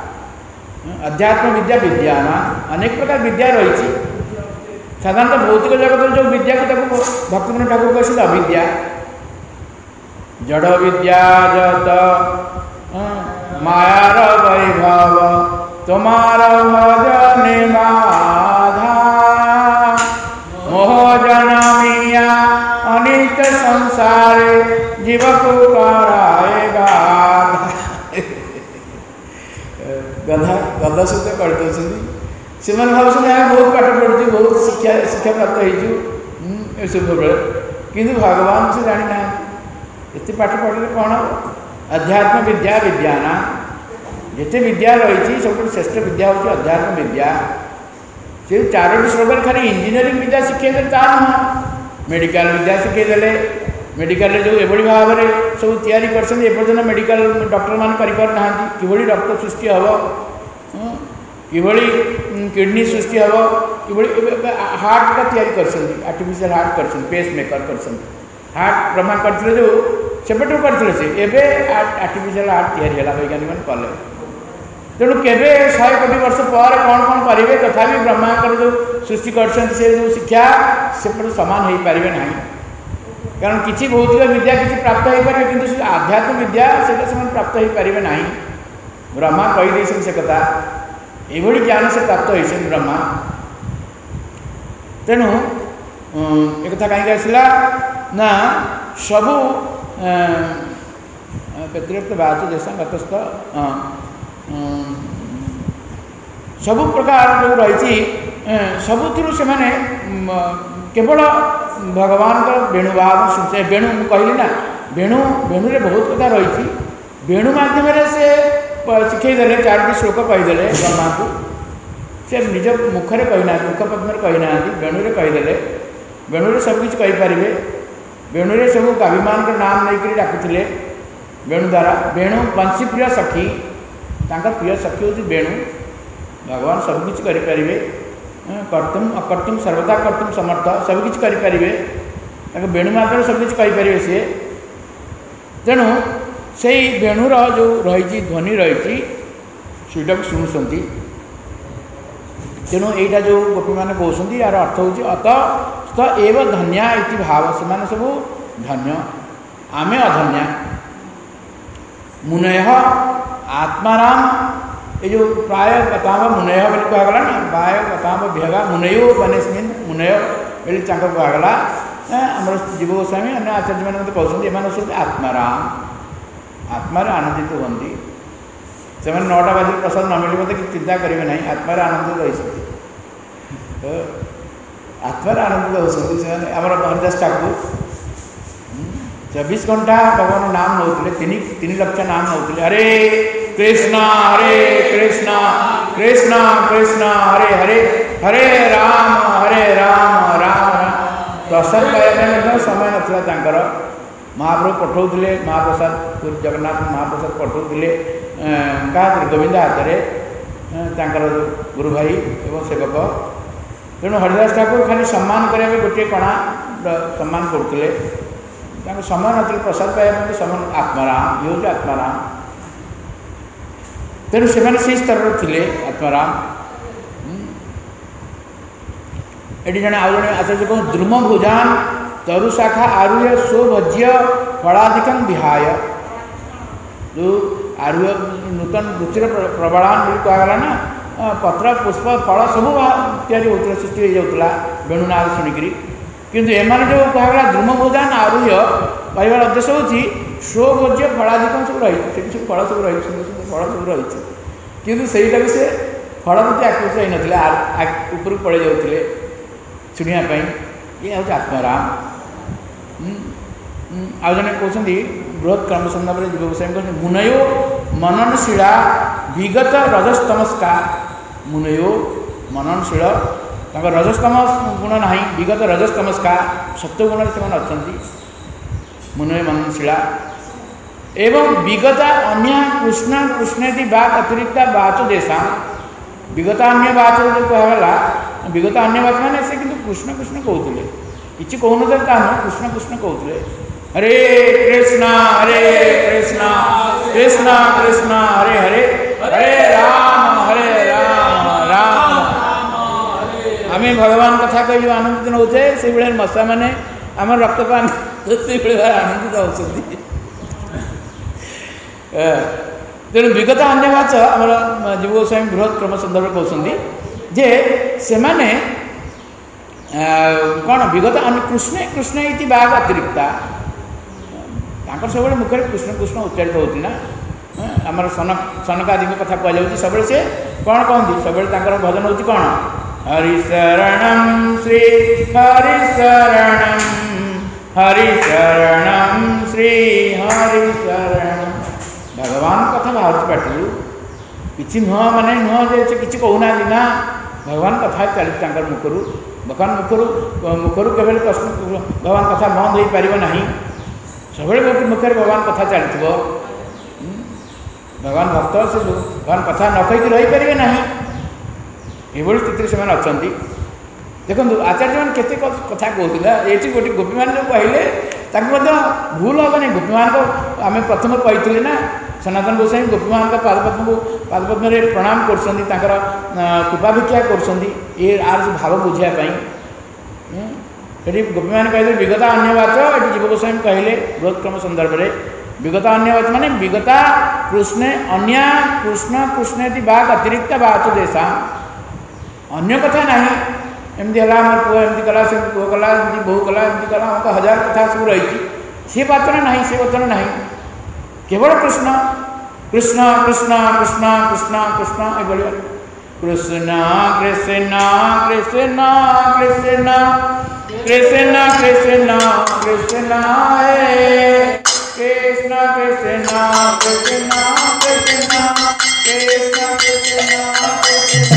अध्यात्म विद्या विज्ञान अनेक प्रकार विद्या रही साधारणतः भौतिक जगत जो विद्या को भक्तिविनोद ठाकुर कहते अविद्या जड़ विद्या जत मायार वैभव तुम्हार भजने बाधा मोह जनमिया अनित संसारे जीव को कराएगा गधा गधा सहित कर से भाव बहुत पाठ पढ़ु बहुत शिक्षा प्राप्त हो सब बेले कि भगवान से जानी ना एत पाठ पढ़े कौन हम अध्यात्म विद्या विज्ञान जिते विद्या रही सब श्रेष्ठ विद्या हूँ अध्यात्म विद्या से 4 श्लोक खाली इंजीनियरिंग विद्या शिखेदे ता नुह मेडिकल विद्या शिखेदे मेडिकल जो एभली भाव में सब तैयारी कर मेडिकल डॉक्टर मान करना कि रक्त सृष्टि हम कि किडनी सृष्टि हम कि हार्ट का तैयारी कर आर्टिफिशियल हार्ट कर पेस मेकर कर हार्ट ब्रह्मा करते जो सेपटू करते से आर्टिफिशियल हार्ट तैयारी है वैज्ञानिक मैंने कले तेणु केवे 100 कोटी वर्ष पर कौन कौन करेंगे तथापि ब्रह्मांकर जो सृष्टि कर जो शिक्षा सेपटे सामान हो पारे ना कारण किसी भौतिक विद्या किसी प्राप्त हो पारे कि आध्यात्म विद्या से प्राप्त हो पारे ना ब्रह्मा कहीदे से कथा ये ज्ञान से प्राप्त होती ब्रह्मा। तेणु एक कथा कहीं आसला ना सबू व्यतिरिक्त बात जैसा गतस्थ सबु प्रकार जो रही सबुथिर से माने केवल भगवान का वेणुवाद शुणुते वेणु कहली ना वेणु वेणु बहुत कथा रही वेणु मध्यम से शिखेदेले 4टी श्लोक कहीदे ब्रह्मा को से निज मुखरे कहना मुख पद्म कहना वेणु कहीदे वेणु सबकि कहींपारे वेणु सब कविमान का नाम नहीं डाकुले वेणु द्वारा वेणु बंशी प्रिय सखी प्रिय सखी हूँ वेणु भगवान सबकि करें कर्तुम अकर्तुम सर्वदा कर्तुम समर्थ सबकि करें वेणु माध्यम सबकि कहींपारे सी तेणु से वेणुर जो रही ध्वनि रही सीटा को शुणुंट तेणु यहाँ जो गोपी मैंने कहते यार अर्थ हूँ अत एवं धन्या इति भाव से सब धन्य आमे अधन्या मुनय आत्माराम ये जो प्राय कथाम मुनय बोली कहगला ना प्राय कथाम भेगा मुनयो बनेस्मिन मुनय बोली कहगला आम जीव गोस्वामी अन्य आचार्य मैंने मत कहते हैं सब आत्माराम आत्मार आनंदित होती से 9टा बजे प्रसाद न मिले मतलब चिंता करेंगे ना आत्मार आनंदित रही आत्मार आनंदित होती आम हरिदास ठाकुर 24 घंटा भगवान नाम नौते 3 लाख नाम नौते हरे कृष्णा कृष्णा कृष्णा हरे हरे हरे राम राम राम प्रसाद पाइबा समय नाला महाप्रभु पठाऊले महाप्रसाद पूरी जगन्नाथ महाप्रसाद पठाऊले क्या गोविंद हाथ में गुरु भाई एवं सेवक तेणु हरिदास ठाकुर खाली सम्मान करने गोटे कणा सम्मान करते समय ना प्रसाद पाइबा समय आत्माराम ये हूँ आत्माराम तेणु से स्तर थे आत्माराम ये जड़े आउ जड़े आचार्य कह द्रुम भुजान तरुशाखा आरूह्य स्वभज्य फलाधिकं विहाय जो आरूह्य नूतन रुचिर प्रबलान कहगला ना पत्र पुष्प फल सब तैयारी होता सृष्टि हो जाता वेणुनाद शुणिकी किंतु एमाने जो कहगला द्रुम भुजान आरूह्य कहबार उद्देश्य हूँ स्वभोज्य फलाधिकं सब रही सब फल सब रही सुंदर फल सब रही किंतु सहीटा से फल प्रति आकृष्ट होता ऊपर पड़े जाते शुणापी ये हूँ आत्माराम आउ जने कहते बृहत् कर्म संदर्भ जीव गोस्वामी कहते मुनयो मननशीला विगत रजस्तमस्का मुनयो मननशील रजस्तम गुण ना विगत रजस्तमस्का सत्वगुण से अच्छा मुनय मननशीला एवं विगत अन्य कृष्ण कृष्णेति बात अतिरिक्त बाच देशा विगत अन्य बाच जो कहला विगत अन्य बाच मैंने से किंतु कृष्ण कृष्ण कहते किसी कहून कृष्ण कृष्ण कहते हरे कृष्णा कृष्णा कृष्णा हरे हरे हरे राम राम आम भगवान कथा कही आनंदित होते से भाई मशा मैंने आम रक्तपान से आनंदित होती तेणु विगत अन्यवाच आम जीव गोस्वामी बृहत् क्रम संदर्भ कहते जे से माने कौन विगत कृष्ण कृष्ण इति बाघ अतिरिक्ता सब मुखे कृष्ण कृष्ण उच्चारित होती ना आमर सनकादि कथा कहु सब से कौन कहती सब भजन होती कौन हरिशरणं श्री हरिशरणं हरिशरणं श्री हरिशरणं भगवान कथा बाहर पाटिलु कि नुह माने नुह जे कि कहूना ना भगवान कथा चली मुखर भगवान मुखर केवल प्रश्न भगवान कथा बंद हो पार ना सब मुखे भगवान कथा चलती भगवान भक्त से भगवान कथा न कहीकि रही पारे ना ये स्थिति से अच्छा देखो आचार्य मैंने केते कथा कहला ये गोटे गोपी मैंने जो कहले भूल हम नहीं गोपी मान आम प्रथम कही ना सनातन गोस्वामी गोपी मान पादपद्म प्रणाम कर कृपा भिक्षा कर आर भाव बुझापी गोपी मैंने कहते विगत अन्यवाच ये जीव गोस्वामी कहले बृहत् क्रम संदर्भ में विगत अन्यवाच माने विगता कृष्ण अन्य कृष्ण कृष्ण बाघ अतिरिक्त बात देशा अन्य कथा नहीं एमती है मोर पुआ एमती कला से पुआ कला एमती बहु कला एमती कला हमको हजार कथा सब रही सी वचन नहीं से वचन नहीं केवल कृष्ण कृष्ण कृष्ण कृष्ण कृष्ण कृष्ण ये कृष्ण कृष्ण कृष्ण कृष्ण कृष्ण कृष्ण कृष्ण कृष्ण कृष्ण कृष्ण कृष्ण कृष्ण कृष्ण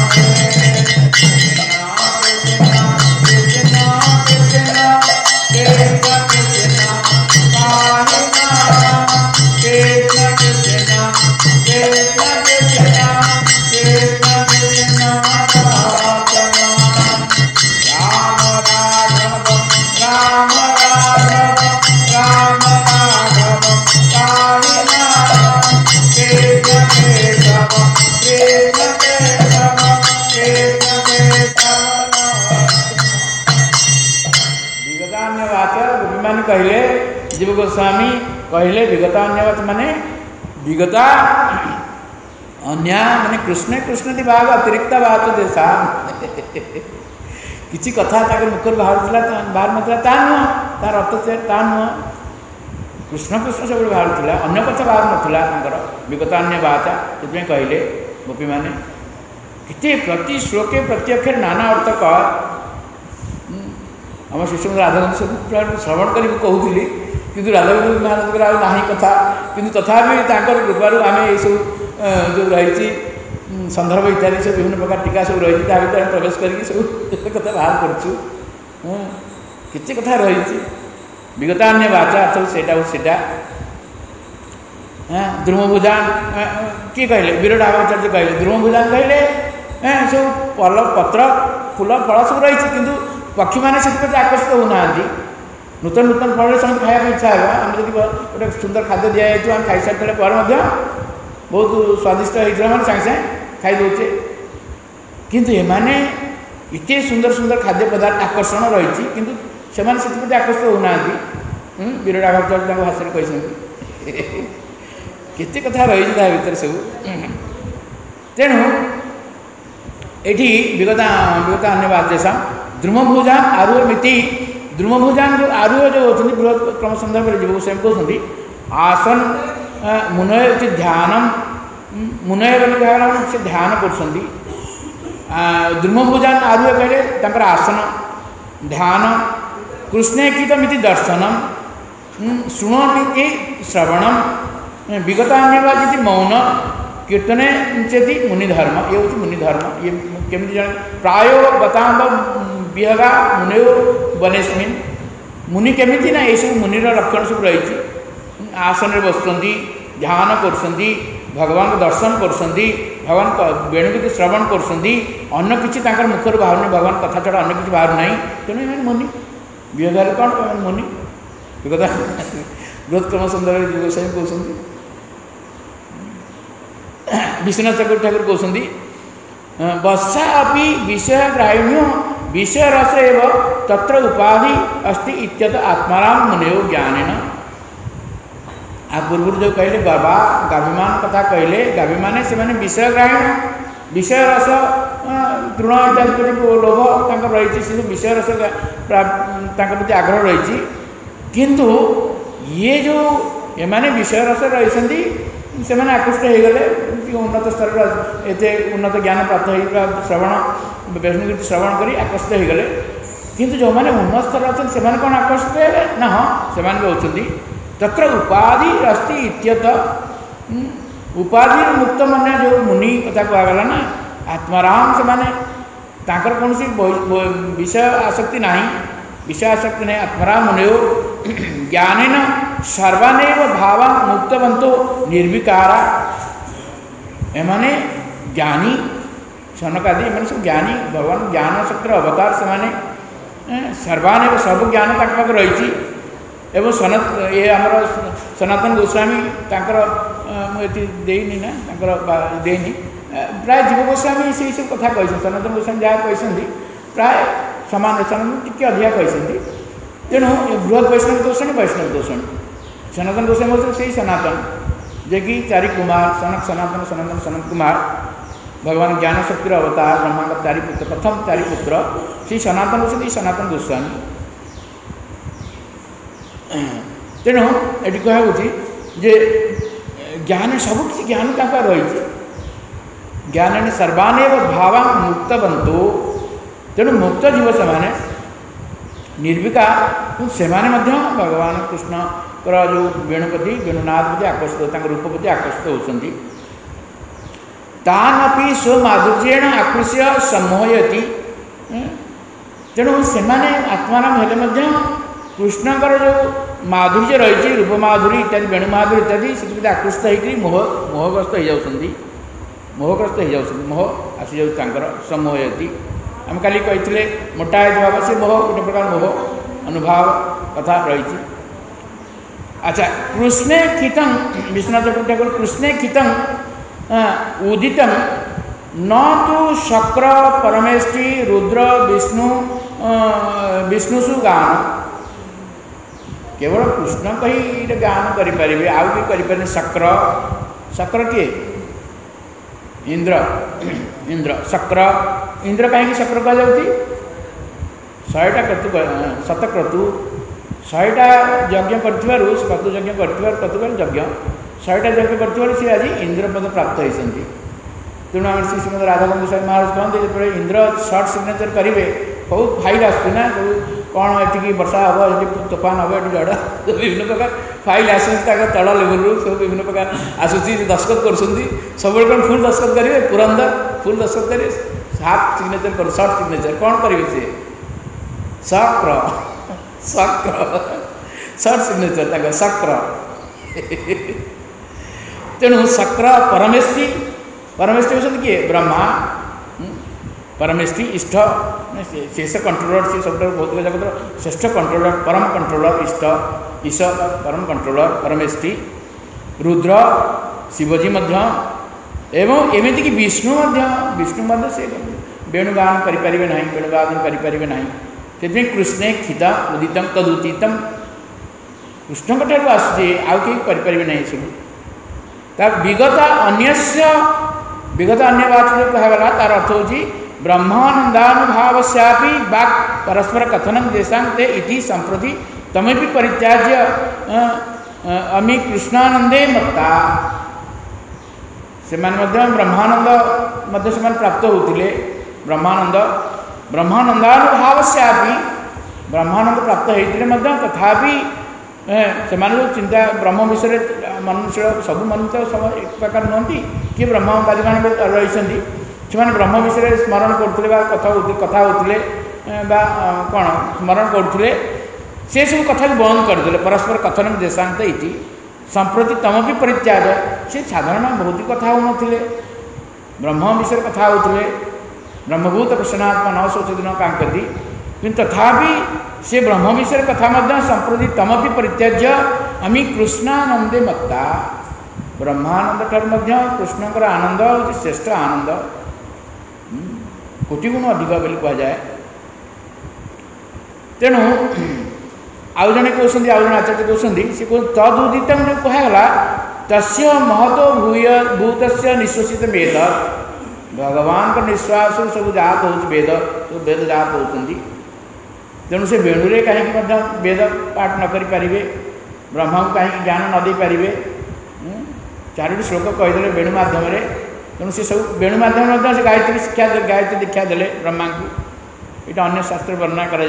कहले जीव गोस्वामी कहले विगतान्यवत माने विगता अन्य माने कृष्ण कृष्ण भाग अतिरिक्त बात देशा किसी कथा मुखर बाहर नाला ता नुह तार अर्थ ता नुह कृष्ण कृष्ण सब बाहर अन्य कथा बाहर नाला विगतान्य बात से कहले गोपी मैंने कितने प्रति श्लोके प्रति अक्षर नाना अर्थ कह आम शिशु राधाकांत सब श्रवण कर कहूली कि राधाकांत महाराज ना कथा कि तथा कृपारू आम ये सब जो रही संदर्भ इत्यादि सब विभिन्न प्रकार टीका सब रही भर प्रवेश करके सब कथा बाहर करूँ कथा रही विगतान्य वाचा अर्थात सेटा द्रुमभुजान किए कहले विराट आचार्य कहले द्रुमभुजान कहले सब पल पत्र फूल फल सब रही किंतु पक्षी मैंने से आकर्षित होना नूतन नूतन फल से खाया इच्छा है आम जब गोटे सुंदर खाद्य दि जाए खाई सारे पर बहुत स्वादिष्ट होता मैंने सागे सागे खाई दौचे किंतु एमाने इतने सुंदर सुंदर खाद्य पदार्थ आकर्षण रही किंतु से आकर्षित होना विराट आचार्य भाषा कहते केते कथा रही भर सब तेणु ये विगता विगता अन्यवाद देशा द्रुमभुजान आरूह मिति द्रुमभुजान जो आरूह जो होती बृहत क्रम संदर्भ जीव गोस्वामी कहते आसन मुनय ध्यान मुनय से ध्यान कर द्रुमभुजान आरूह कहले आसन ध्यान कृष्ण कितमिति दर्शनम शुणोति श्रवणम विगतान्यवाद मौन कीर्तने चेति मुनिधर्म ये हूँ मुनिधर्म ये केमती जान प्राय गतांब विहगा मुनयो बनेस्मिन मुनि केमिति ना ये सब मुनिर लक्षण सब रही आसन में बसुँच ध्यान कर भगवान को दर्शन कर भगवान वेणुगीत श्रवण कर अन्न किसी मुखर बाहर नहीं भगवान कथा छड़ा अन्न किसी बाहर ना तेणु ये मुनि विहगार कौन मुनि विगता बृहत्क्रम सुंदर गोस्वामी कहते विश्वनाथ ठाकुर ठाकुर कहते वर्षा अभी विषय ग्राह्य विषय रस एवं तत्र उपाधि अस्ति इत्यत आत्माराम मुनयो ज्ञानेन आ पूर्व जो कहले बाबा गाभिमान कथा कहले गाभिमान से माने विषय ग्राह्य विषय रस तृण इत्यादि लोभ रही से विषय रस प्रति आग्रह रही किंतु ये जो एमाने विषय रस रही से आकृष्ट हो गले उन्नत स्तर एते उन्नत ज्ञान प्राप्त हो श्रवण वैष्णुगीत श्रवण कर आकर्षित हो गले किंतु जो मैंने उन्नत स्तर अच्छे से कौन आकर्षित है ना हाँ से होती तत्र उपाधि अस्ति इत्यत उपाधि मुक्त मन जो मुनि कथा कहगला ना आत्माराम से माने कौन सी विषय आसक्ति ना विषय आसक्ति नहीं आत्माराम मुनयो ज्ञानेन सर्वानेव भावान मुक्तवंतो निर्विकारा एमाने ज्ञानी सनकादि एमाने सब ज्ञानी भगवान ज्ञान शक्तिर अवतार से माने सर्वानेव सब ज्ञान तक रही एवं सनत ये आमर सनातन गोस्वामी मुझे देनी ना देनी प्राय जीव गोस्वामी से सब कथा कहते सनातन गोस्वामी जहाँ कहते प्राय समान सनातन टी अधिका कहते तेणु बृहद वैष्णव दोषणी सनातन गोस्वामी होते से सनातन जे कि चारि कुमार सनक सनातन सनातन सनत कुमार भगवान ज्ञान शक्तिर अवतार ब्रह्मा का चारि पुत्र प्रथम चारि पुत्र से सनातन होती सनातन गोस्वामी। तेणु ये कहुच्छी जे ज्ञान सबकि ज्ञान का रही ज्ञान सर्वानेव भावा मुक्तवंतो। तेणु मुक्त जीव से निर्विकार से भगवान कृष्ण जो वेणुपति वेणुनाथ प्रति आकर्षित रूप प्रति आकर्षित होती तानपि स्वमाधुर्येण आकृष्य सम्मोहयति। तेणु से आत्मा हेले कृष्णकर जो माधुर्य रही रूप माधुरी इत्यादि वेणु माधुरी इत्यादि से आकृष्ट होकर मोहग्रस्त हो जाती मोहग्रस्त हो जाती मोह आसी जाऊँ सम्मोहयति। आम काली कही मोटा बाबा से मोह गोटे प्रकार मोह अनुभाव कथा रही। अच्छा कृष्णे खितं विश्वनाथ ठाकुर कृष्णे खितं उदितं न तो शक्र परमेष्टि रुद्र विष्णु विष्णुषु गान केवल कृष्ण कही गान करें आउ कि करें शक्र शक्र किए इंद्र इंद्र शक्र इंद्र कहीं शक्र कह जाती 100टा क्रतु शतक्रतु 100टा यज्ञ कर क्रतु यज्ञ क्रतुकाल यज्ञ 100टा यज्ञ कर सी आज इंद्र पद प्राप्त होती। तेणु आम श्री श्रीमद राधाकांत गोस्वामी महाराज कहते जो इंद्र सर्ट सिग्नेचर करेंगे बहुत फाइल आसना कौन ये वर्षा हम ये तोफान हम ये झड़ विभिन्न प्रकार फाइल आस तल लेवल सब विभिन्न प्रकार आसूसी दस्खत कर सब फुल दस्खत करेंगे पुरंदर फुल दस्खत करेंगे हाफ सिग्नेचर कर सर्ट सिग्नेचर कौन करेंगे सी शक्र शक्र सर्ट सिग्नेचर शक्र। तेणु शक्र परमेष्टि परमेष्टि होती किए ब्रह्मा परमेष्टि इष्ट शेष कंट्रोलर से सब भौतिक जगत श्रेष्ठ कंट्रोलर परम कंट्रोलर इष्ट ईश परम कंट्रोलर परमेष्टि रुद्र शिवजी एवं एमती कि विष्णु विष्णु से वेणुगान करें ना वेणुगान करें ना से कृष्णे खिता उदित तदुदित कृष्ण ठार आसूँ आउ कहीं करें ना सब विगत अन्य बात जो कहगला तार अर्थ हो ब्रह्मानंदानुभावस्यापि वाक् परस्पर कथनम देशांते इति संप्रति तमेपि परित्याज्य अमी कृष्णानंदे मत्ता से ब्रह्मानंद से प्राप्त होते ब्रह्मानंद ब्रह्मानंदानुभावस्यापि ब्रह्मानंद प्राप्त होते तथापि से चिंता ब्रह्म विषय मनुष्य सब मनुष्य सब एक प्रकार नुहति किए ब्रह्मवादी मान रही से ब्रह्म विषय स्मरण करते कथा होते कौन स्मरण करते से सब कथा बंद करदे परस्पर कथन देशांत इति संप्रति तमपि परित्याग से साधारण भौतिक कथा होते ब्रह्म विषय कथा होते ब्रह्मभूत प्रसन्नात्मा न शोचति न कांकति किंतु तथापि से ब्रह्म विषय कथा संप्रति तमपि परित्याज्य अमी कृष्णानंदे मत्ता ब्रह्मानंद ठार कृष्णकर आनंद हूँ श्रेष्ठ आनंद कोटि गुण अधिक बोली कहुए। तेणु आउ जड़े कहते आउ जड़े आचार्य कहते सी कह तदुदित जो कहगला तस्य महतो भूत निश्वसित वेद भगवान का निश्वास सब जात हो वेद सब वेद जात होती तेणु से वेणुरे कहीं वेद पाठ न करें ब्रह्मा को कहीं ज्ञान न दे पारे 4टी श्लोक कहीदे वेणु मध्यम तेणु से सब वेणु मध्यम से गायत्री शिक्षा गायत्री दीक्षा देले ब्रह्मा को ये अन्य शास्त्र वर्णना कर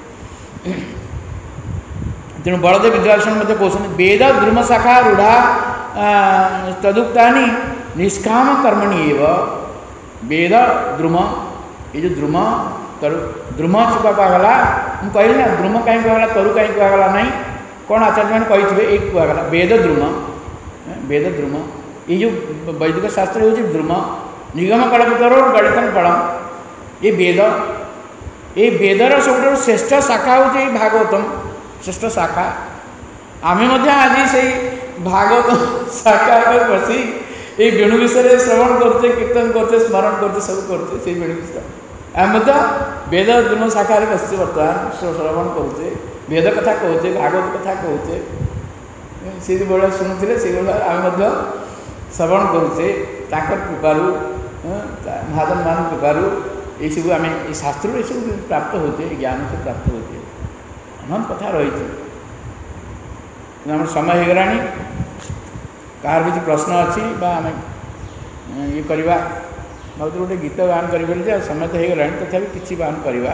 तेणु बलदेव विद्याभूषण कहते वेद द्रुम शाखा रूढ़ा तदुक्ता निष्काम कर्मणि वेद द्रुम ये जो द्रुम तरु द्रुम चुका कहगला मुझे कहली ना द्रुम कहीं कहगला तरु कहीं कहगला ना कौन आचार्य मैंने कही एक कहगला वेद द्रुम ये जो वैदिक शास्त्र हूँ द्रुम निगम कल्पतरो गणितम फलम ये वेदर सब श्रेष्ठ शाखा हूँ भागवतम श्रेष्ठ शाखा आम आज से भागवत शाखा बसी ये वेणु विषय श्रवण करते कीर्तन करते स्मरण करते सब करते से वेणु विषय आम वेद द्रुम शाखा बस बर्तमान श्रवण करुचे वेद कथा कहते भागवत कथा कहते से बेले शुणुले से आम श्रवण करुचे कृपारू महाजन मान कृपारू ये सब आम शास्त्र ये सब प्राप्त होते ज्ञान से प्राप्त होते अनंत कथा रही आम समय हो गला कहार किसी प्रश्न अच्छी आम ये करवा भाव गोटे गीत गान करें समय तो हो गला तथा किसी गान करवा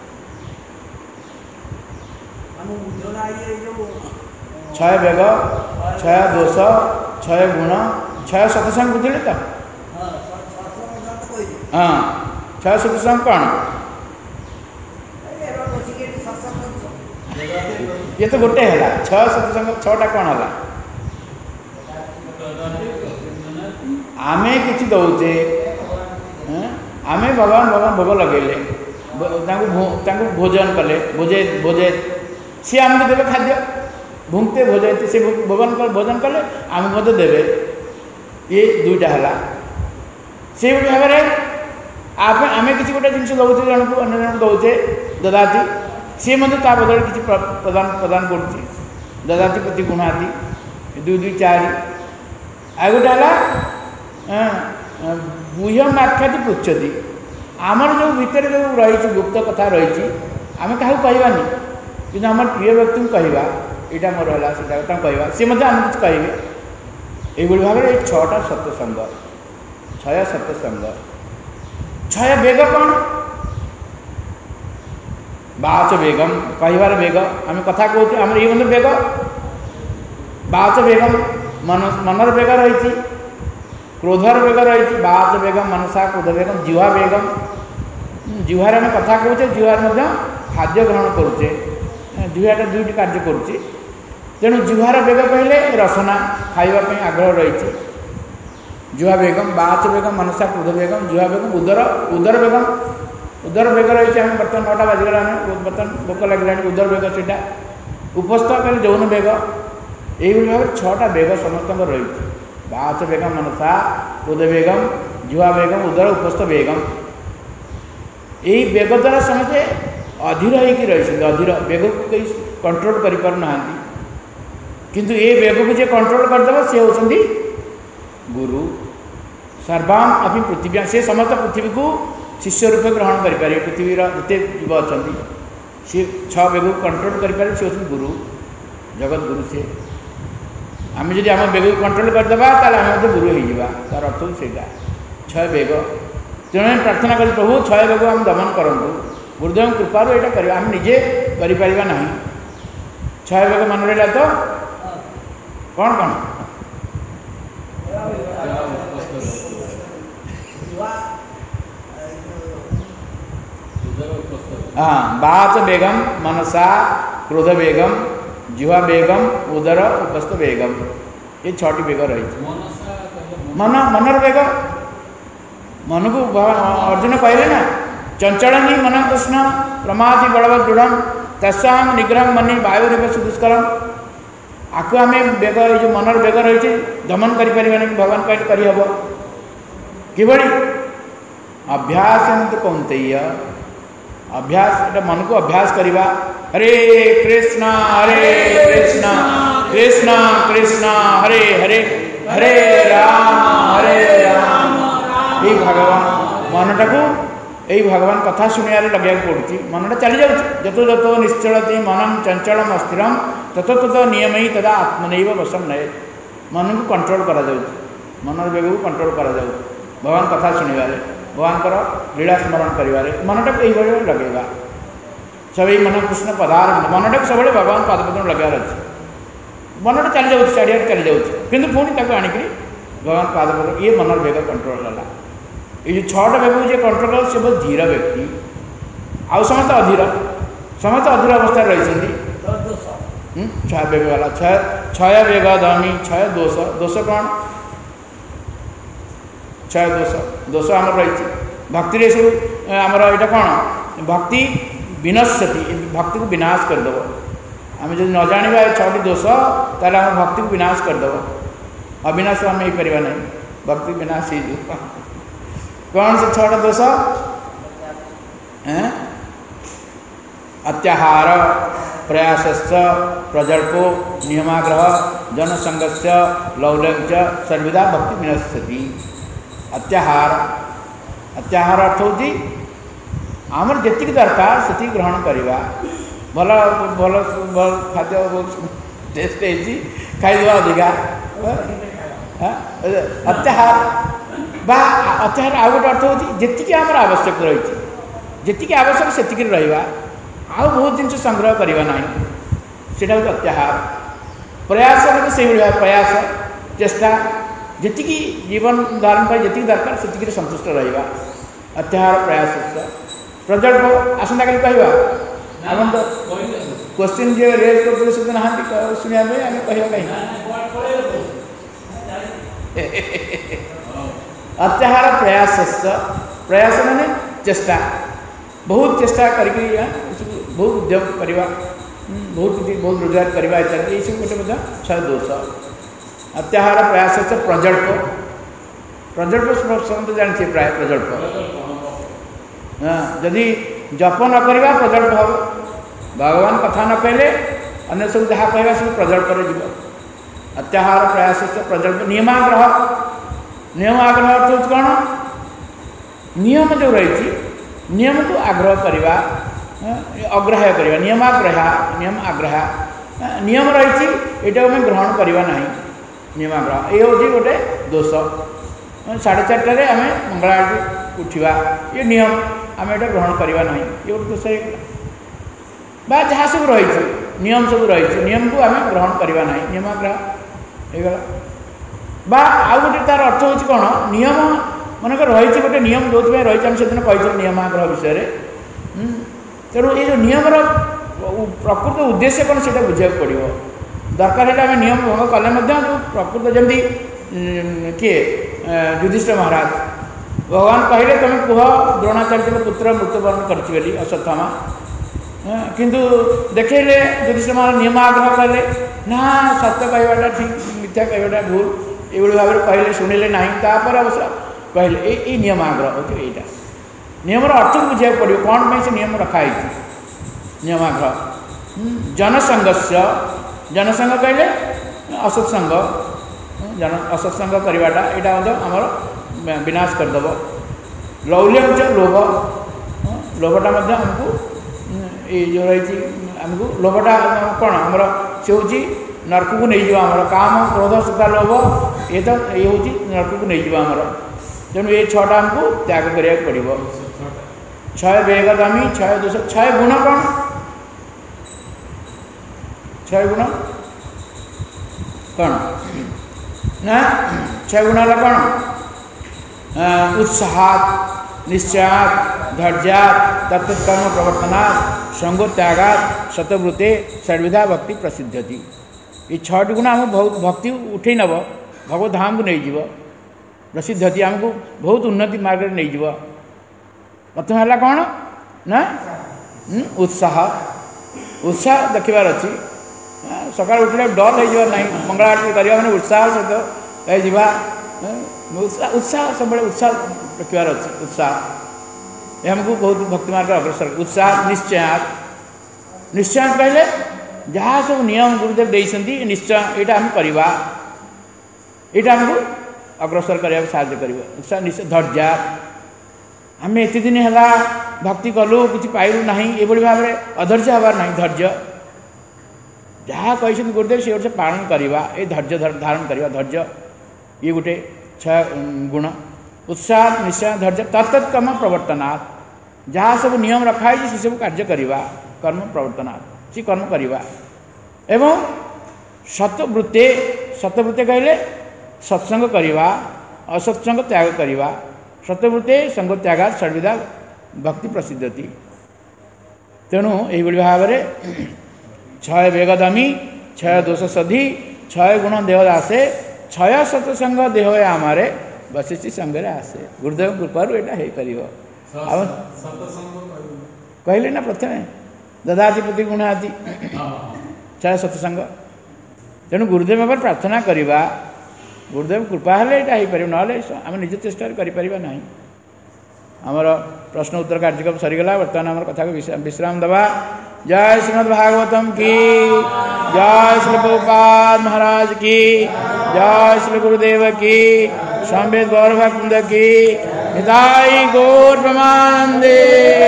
क्षय वेग क्षय दोष क्षय गुण क्षय सत्संग बुझे तो हाँ क्षय सत्संग कौन ये तो गोटे है छह सत्संग छटा कौन है आमे किसी दौचे आमे भगवान भगवान भोग लगेले भोजन कले भोजे भोजे सी आमको देवे खाद्य भुंगते भोजते से भोजन कले आमको मत देवे ये दुईटा है से भाव में आम किसी गोटे जिन दौचे जन को अन्य जन दौचे ददाती सी ता बदल किसी प्रदान प्रदान करुच्ची ददाती प्रति गुणाती दुई दुई चार आ गोटे है गुह्यम आख्याति पृछति आमर जो भितर जो रही गुप्त कथा रही आम क्या कहवानी कि आम प्रिय व्यक्ति को कहवा यहाँ मोर है कहवा सी आम कुछ कहे ये भाव में छटा सत्संग क्षय सत्संग क्षय वेग कौन बाच वेगम कहबार वेग आम कथा कहते आम ये मतलब वेग बाच वेगम मनर वेग रही क्रोधर वेग रही बाच वेगम मनसा क्रोध वेगम जिह्वा वेगम जिह्वार आम कथा कहचे जिह्वार खाद्य ग्रहण करुचे जिह्वाटा दुईट कार्य करुचे तेणु जिह्वार वेग कहले रसना खावाई आग्रह रही जिह्वा वेगम बाच वेगम मनसा क्रोध वेगम जिह्वा वेगम उदर उदर वेगम उदर वेग रही आम बर्तमान 9टा बाजिगला बर्तमान भोक लगे उदर वेग से उपस्थ कल जौन वेग यही भाव 6टा वेग समस्त रही बाच वेगम मनसा क्रोध वेगम जिह्वा वेगम उदर उपस्थ वेगम यही वेग द्वारा समझे अधीर होकर रही अधीर वेग को कहीं कंट्रोल कर पारना किंतु ये वेग को जो कंट्रोल करदेव सी होती गुरु सर्वाम अभी पृथ्वी से समस्त पृथ्वी को शिष्य रूप ग्रहण करें पृथ्वीर जिते जीव अच्छा सी 6 वेग को कंट्रोल करें सी हूँ गुरु जगत गुरु से आम जब आम वेग को कंट्रोल करदे आम गुरु हो तार अर्थ से 6 वेग तेणु प्रार्थना कर प्रभु 6 वेग आम दमन करूँ गुरुदेव कृपार यहाँ कर आम निजे करना 6 वेग मन रहा तो कौन कौन हाँ बाच वेगम मनसा क्रोध वेगम जिह्वा वेगम उदर उपस्थ वेगम ये 6टी वेग रही मन मनर वेग मन को अर्जुन कहले ना चंचलनी मन कृष्ण प्रमादि बलव दृढ़ तस्वाम निग्रह मनी वायुरिव सुदुष्करम आपको आम वेग जो मनर वेग रही दमन कर भगवान कहते करहब किभली अभ्यास कौंतेय अभ्यास मन को अभ्यास करवा हरे कृष्ण कृष्ण कृष्ण हरे हरे हरे राम ये भगवान मनटा को यही भगवान कथा शुणिया लगे पड़ुची मनटा चली जाऊँ जतो जतो निश्चलती मनम चंचलम अस्थिर तत तत नियम ही तदा आत्मनैव वशम नये मन को कंट्रोल करा मनर वेग को कंट्रोल करा भगवान कथा शुणवे भगवान लीला स्मरण करें मनटा को यही लगेगा सब मन कृष्ण पदार्थ मनटा को सब भगवान पादपद्म लगार अच्छे मनटा चली जाऊँ चारिआड चली जाऊँ किंतु पुणी आणिक भगवान पादपद्म ये मनर वेग कंट्रोल है ये 6टा वेग जो कंट्रोल कर से बहुत धीर व्यक्ति आउ समस्त अधीर अवस्था रही 6 वेग वाला क्षय वेग धमी क्षय दोष दोष कौन क्षय दोष आम रही भक्ति सब आमर यहाँ कौन भक्ति विनश्यति भक्ति को विनाश करदेव आम जो न जाना 6टी दोष ताल आम भक्ति को विनाश करदेव अविनाश आम हो पार ना भक्ति विनाश हो कौन से 6टा दोष अत्याहार प्रयासश्च प्रजल्पो नियमाग्रह जनसंगस्य लौल्यं च सर्वदा भक्ति विनश्यति। अत्याहार अत्याहार अर्थ होती आमर जेतिक दरकार से ग्रहण करवा भल भल भल खाद्य टेस्ट खाईदेवा अधिका अत्याहार बा अत्याहार आउ गोटे अर्थ होती जी आमर आवश्यक रही जी आवश्यक से रहा आउ बहुत जिन संग्रह करवा ना से अत्याहार। प्रयास से प्रयास चेष्टा जी जीवन धारण पर जी दरकार से संतुष्ट रहा अत्याहार प्रयास। प्रजल्प आसंता कल कह आप तो क्वेश्चन जो रेज करते से ना शुणा आम कह कहीं अत्याहार प्रयास प्रयास माने चेष्टा बहुत चेष्टा करके बहुत उद्यम करवा बहुत रोजगार करवा इत्यादि ये सब गोटे छह दोष। अत्याहार प्रयास प्रजल्प प्रजल्प समझते जानते प्राय प्रजल्प जदि जप न करवा प्रजल्प हम भगवान कथा न कहले अन्य सब जहाँ कहवा सब प्रजल्प जीव। अत्याहार प्रयास प्रजल्प। नियमाग्रह नियमाग्रह अर्थ कौन नियम जो रही नियम को आग्रह करवा अग्राह्य करवा नियमाग्रह नियम आग्रह नियम रही यहाँ आम ग्रहण करवा ना नियमाग्रह ये हूँ गोटे दोष। 4:30 आम मंगला आरती उठा ये नियम आम यहाँ ग्रहण करवा ना ये गोटे दोष बा जहाँ सब रही नियम सब रही नियम को आम ग्रहण करवा ना नियमाग्रह होगा बा आउ गोटे तार अर्थ हूँ कौन नियम मनक रही गोटे नियम जो रही आम से दिन कही नियमाग्रह विषय तेणु ये जो नियम प्रकृत उद्देश्य कौन से बुझा पड़ो दरकार है आम नियम भंग कले जो प्रकृत जमी किए युधिष्ठिर महाराज भगवान कहले तुम कह द्रोणाचार्य पुत्र मृत्युवरण कर अश्वत्थामा किंतु देखले युधिष्ठिर महाराज नियम आग्रह कले ना सत्य कहवाटा ठीक मिथ्या कहवाटा भूल ये भाव में कहले शुणिले ना अवश्य कहले ये नियम आग्रह हो यहाँ नियम अर्थ को बुझा पड़ो कौन पर से नियम रखाई नियमाग्रह। जनसंगस्य जनसंग कहले असत्संग जन असत्संग करवाटा यहाँ आमर विनाश करदेव। लौल्यम च लोभ लोभटा आमको ये जो रही आमको लोभटा कौन आमर से हूँ नरक को नहीं जाव आमर काम क्रोध सुखा लोभ ये तो ये हूँ नरक को नहीं जाव आमर तेणु ये 6टा आमको त्याग करा पड़ो। 6 वेगदामी 6 दोष 6 गुण कौन 6 गुण कौन ना 6 गुण है कौन उत्साहात निश्चयात धैर्यात तत्कर्म प्रवर्तनात् संगो त्यागात शतवृत्ते षड्विधा भक्ति प्रसिद्धति। ये 6टी गुण आम बहुत भक्ति उठे नब भगवत धाम को नहीं जीव प्रसिद्धति आमको बहुत उन्नति मार्ग नहीं जीव। प्रथम है कौन ना उत्साह उत्साह देखबार अच्छी सकाल उठे डर हो ना मंगला आरती करवा मैंने उत्साह सहित जावा उत्साह सब उत्साह देखबार अच्छी उत्साह हमको बहुत भक्ति मार्ग अग्रसर। उत्साह निश्चयात निश्चय कहले जहाँ सब नियम गुरुदेव देते निश्चय यहाँ आम करवा यहाँ आमको अग्रसर करने साहाय्य कर। उत्साह निश्चय धैर्य आम एत दिन है भक्ति कलु कि पाइलु ना ये भाव में अधैर्य हबार ना धैर्य जहाँ कही गुरुदेव से गोटे पालन करवा ये धैर्य धारण करवा धैर्य ये गोटे 6 गुण। उत्साह निश्चय धैर्य तत्कर्म प्रवर्तनात् जहाँ सब नियम रखाई से सब कार्य करवा कर्म प्रवर्तनात् से कर्म करवा। एवं शतवृत्ते शतवृत्ते कहले सत्संग करवा असत्संग त्याग करवा। शतवृत्ते संग त्यागा षड्विधा भक्ति प्रसिद्धति। तेणु यही भाव में 6 वेगदामी 6 दोष सधी 6 गुण देह आसे 6 सत्संग देह आमारे बसिष्ठ संगे आसे गुरुदेव कृपार यहाँ हो कहले ना प्रथम ददाति प्रति गुणाति 6 सत्संग। तेणु गुरुदेव पर प्रार्थना करवा गुरुदेव कृपा हेल्ले यहाँ हो पार ना आम निज चेष्टा कर ना आमर प्रश्न उत्तर कार्यक्रम सरीगला बर्तमान आम कथा को विश्राम दबा। जय श्रीमद् भागवतम की जय, श्री प्रभुपाद महाराज की जय, श्री गुरुदेव की संवेद गौरभक्तवृंद की निताई गौर प्रमानंदे।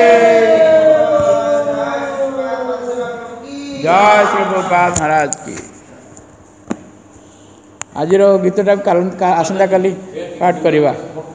जय श्री प्रभुपाद महाराज की। आज गीतटा आसंता काली पाठ करवा।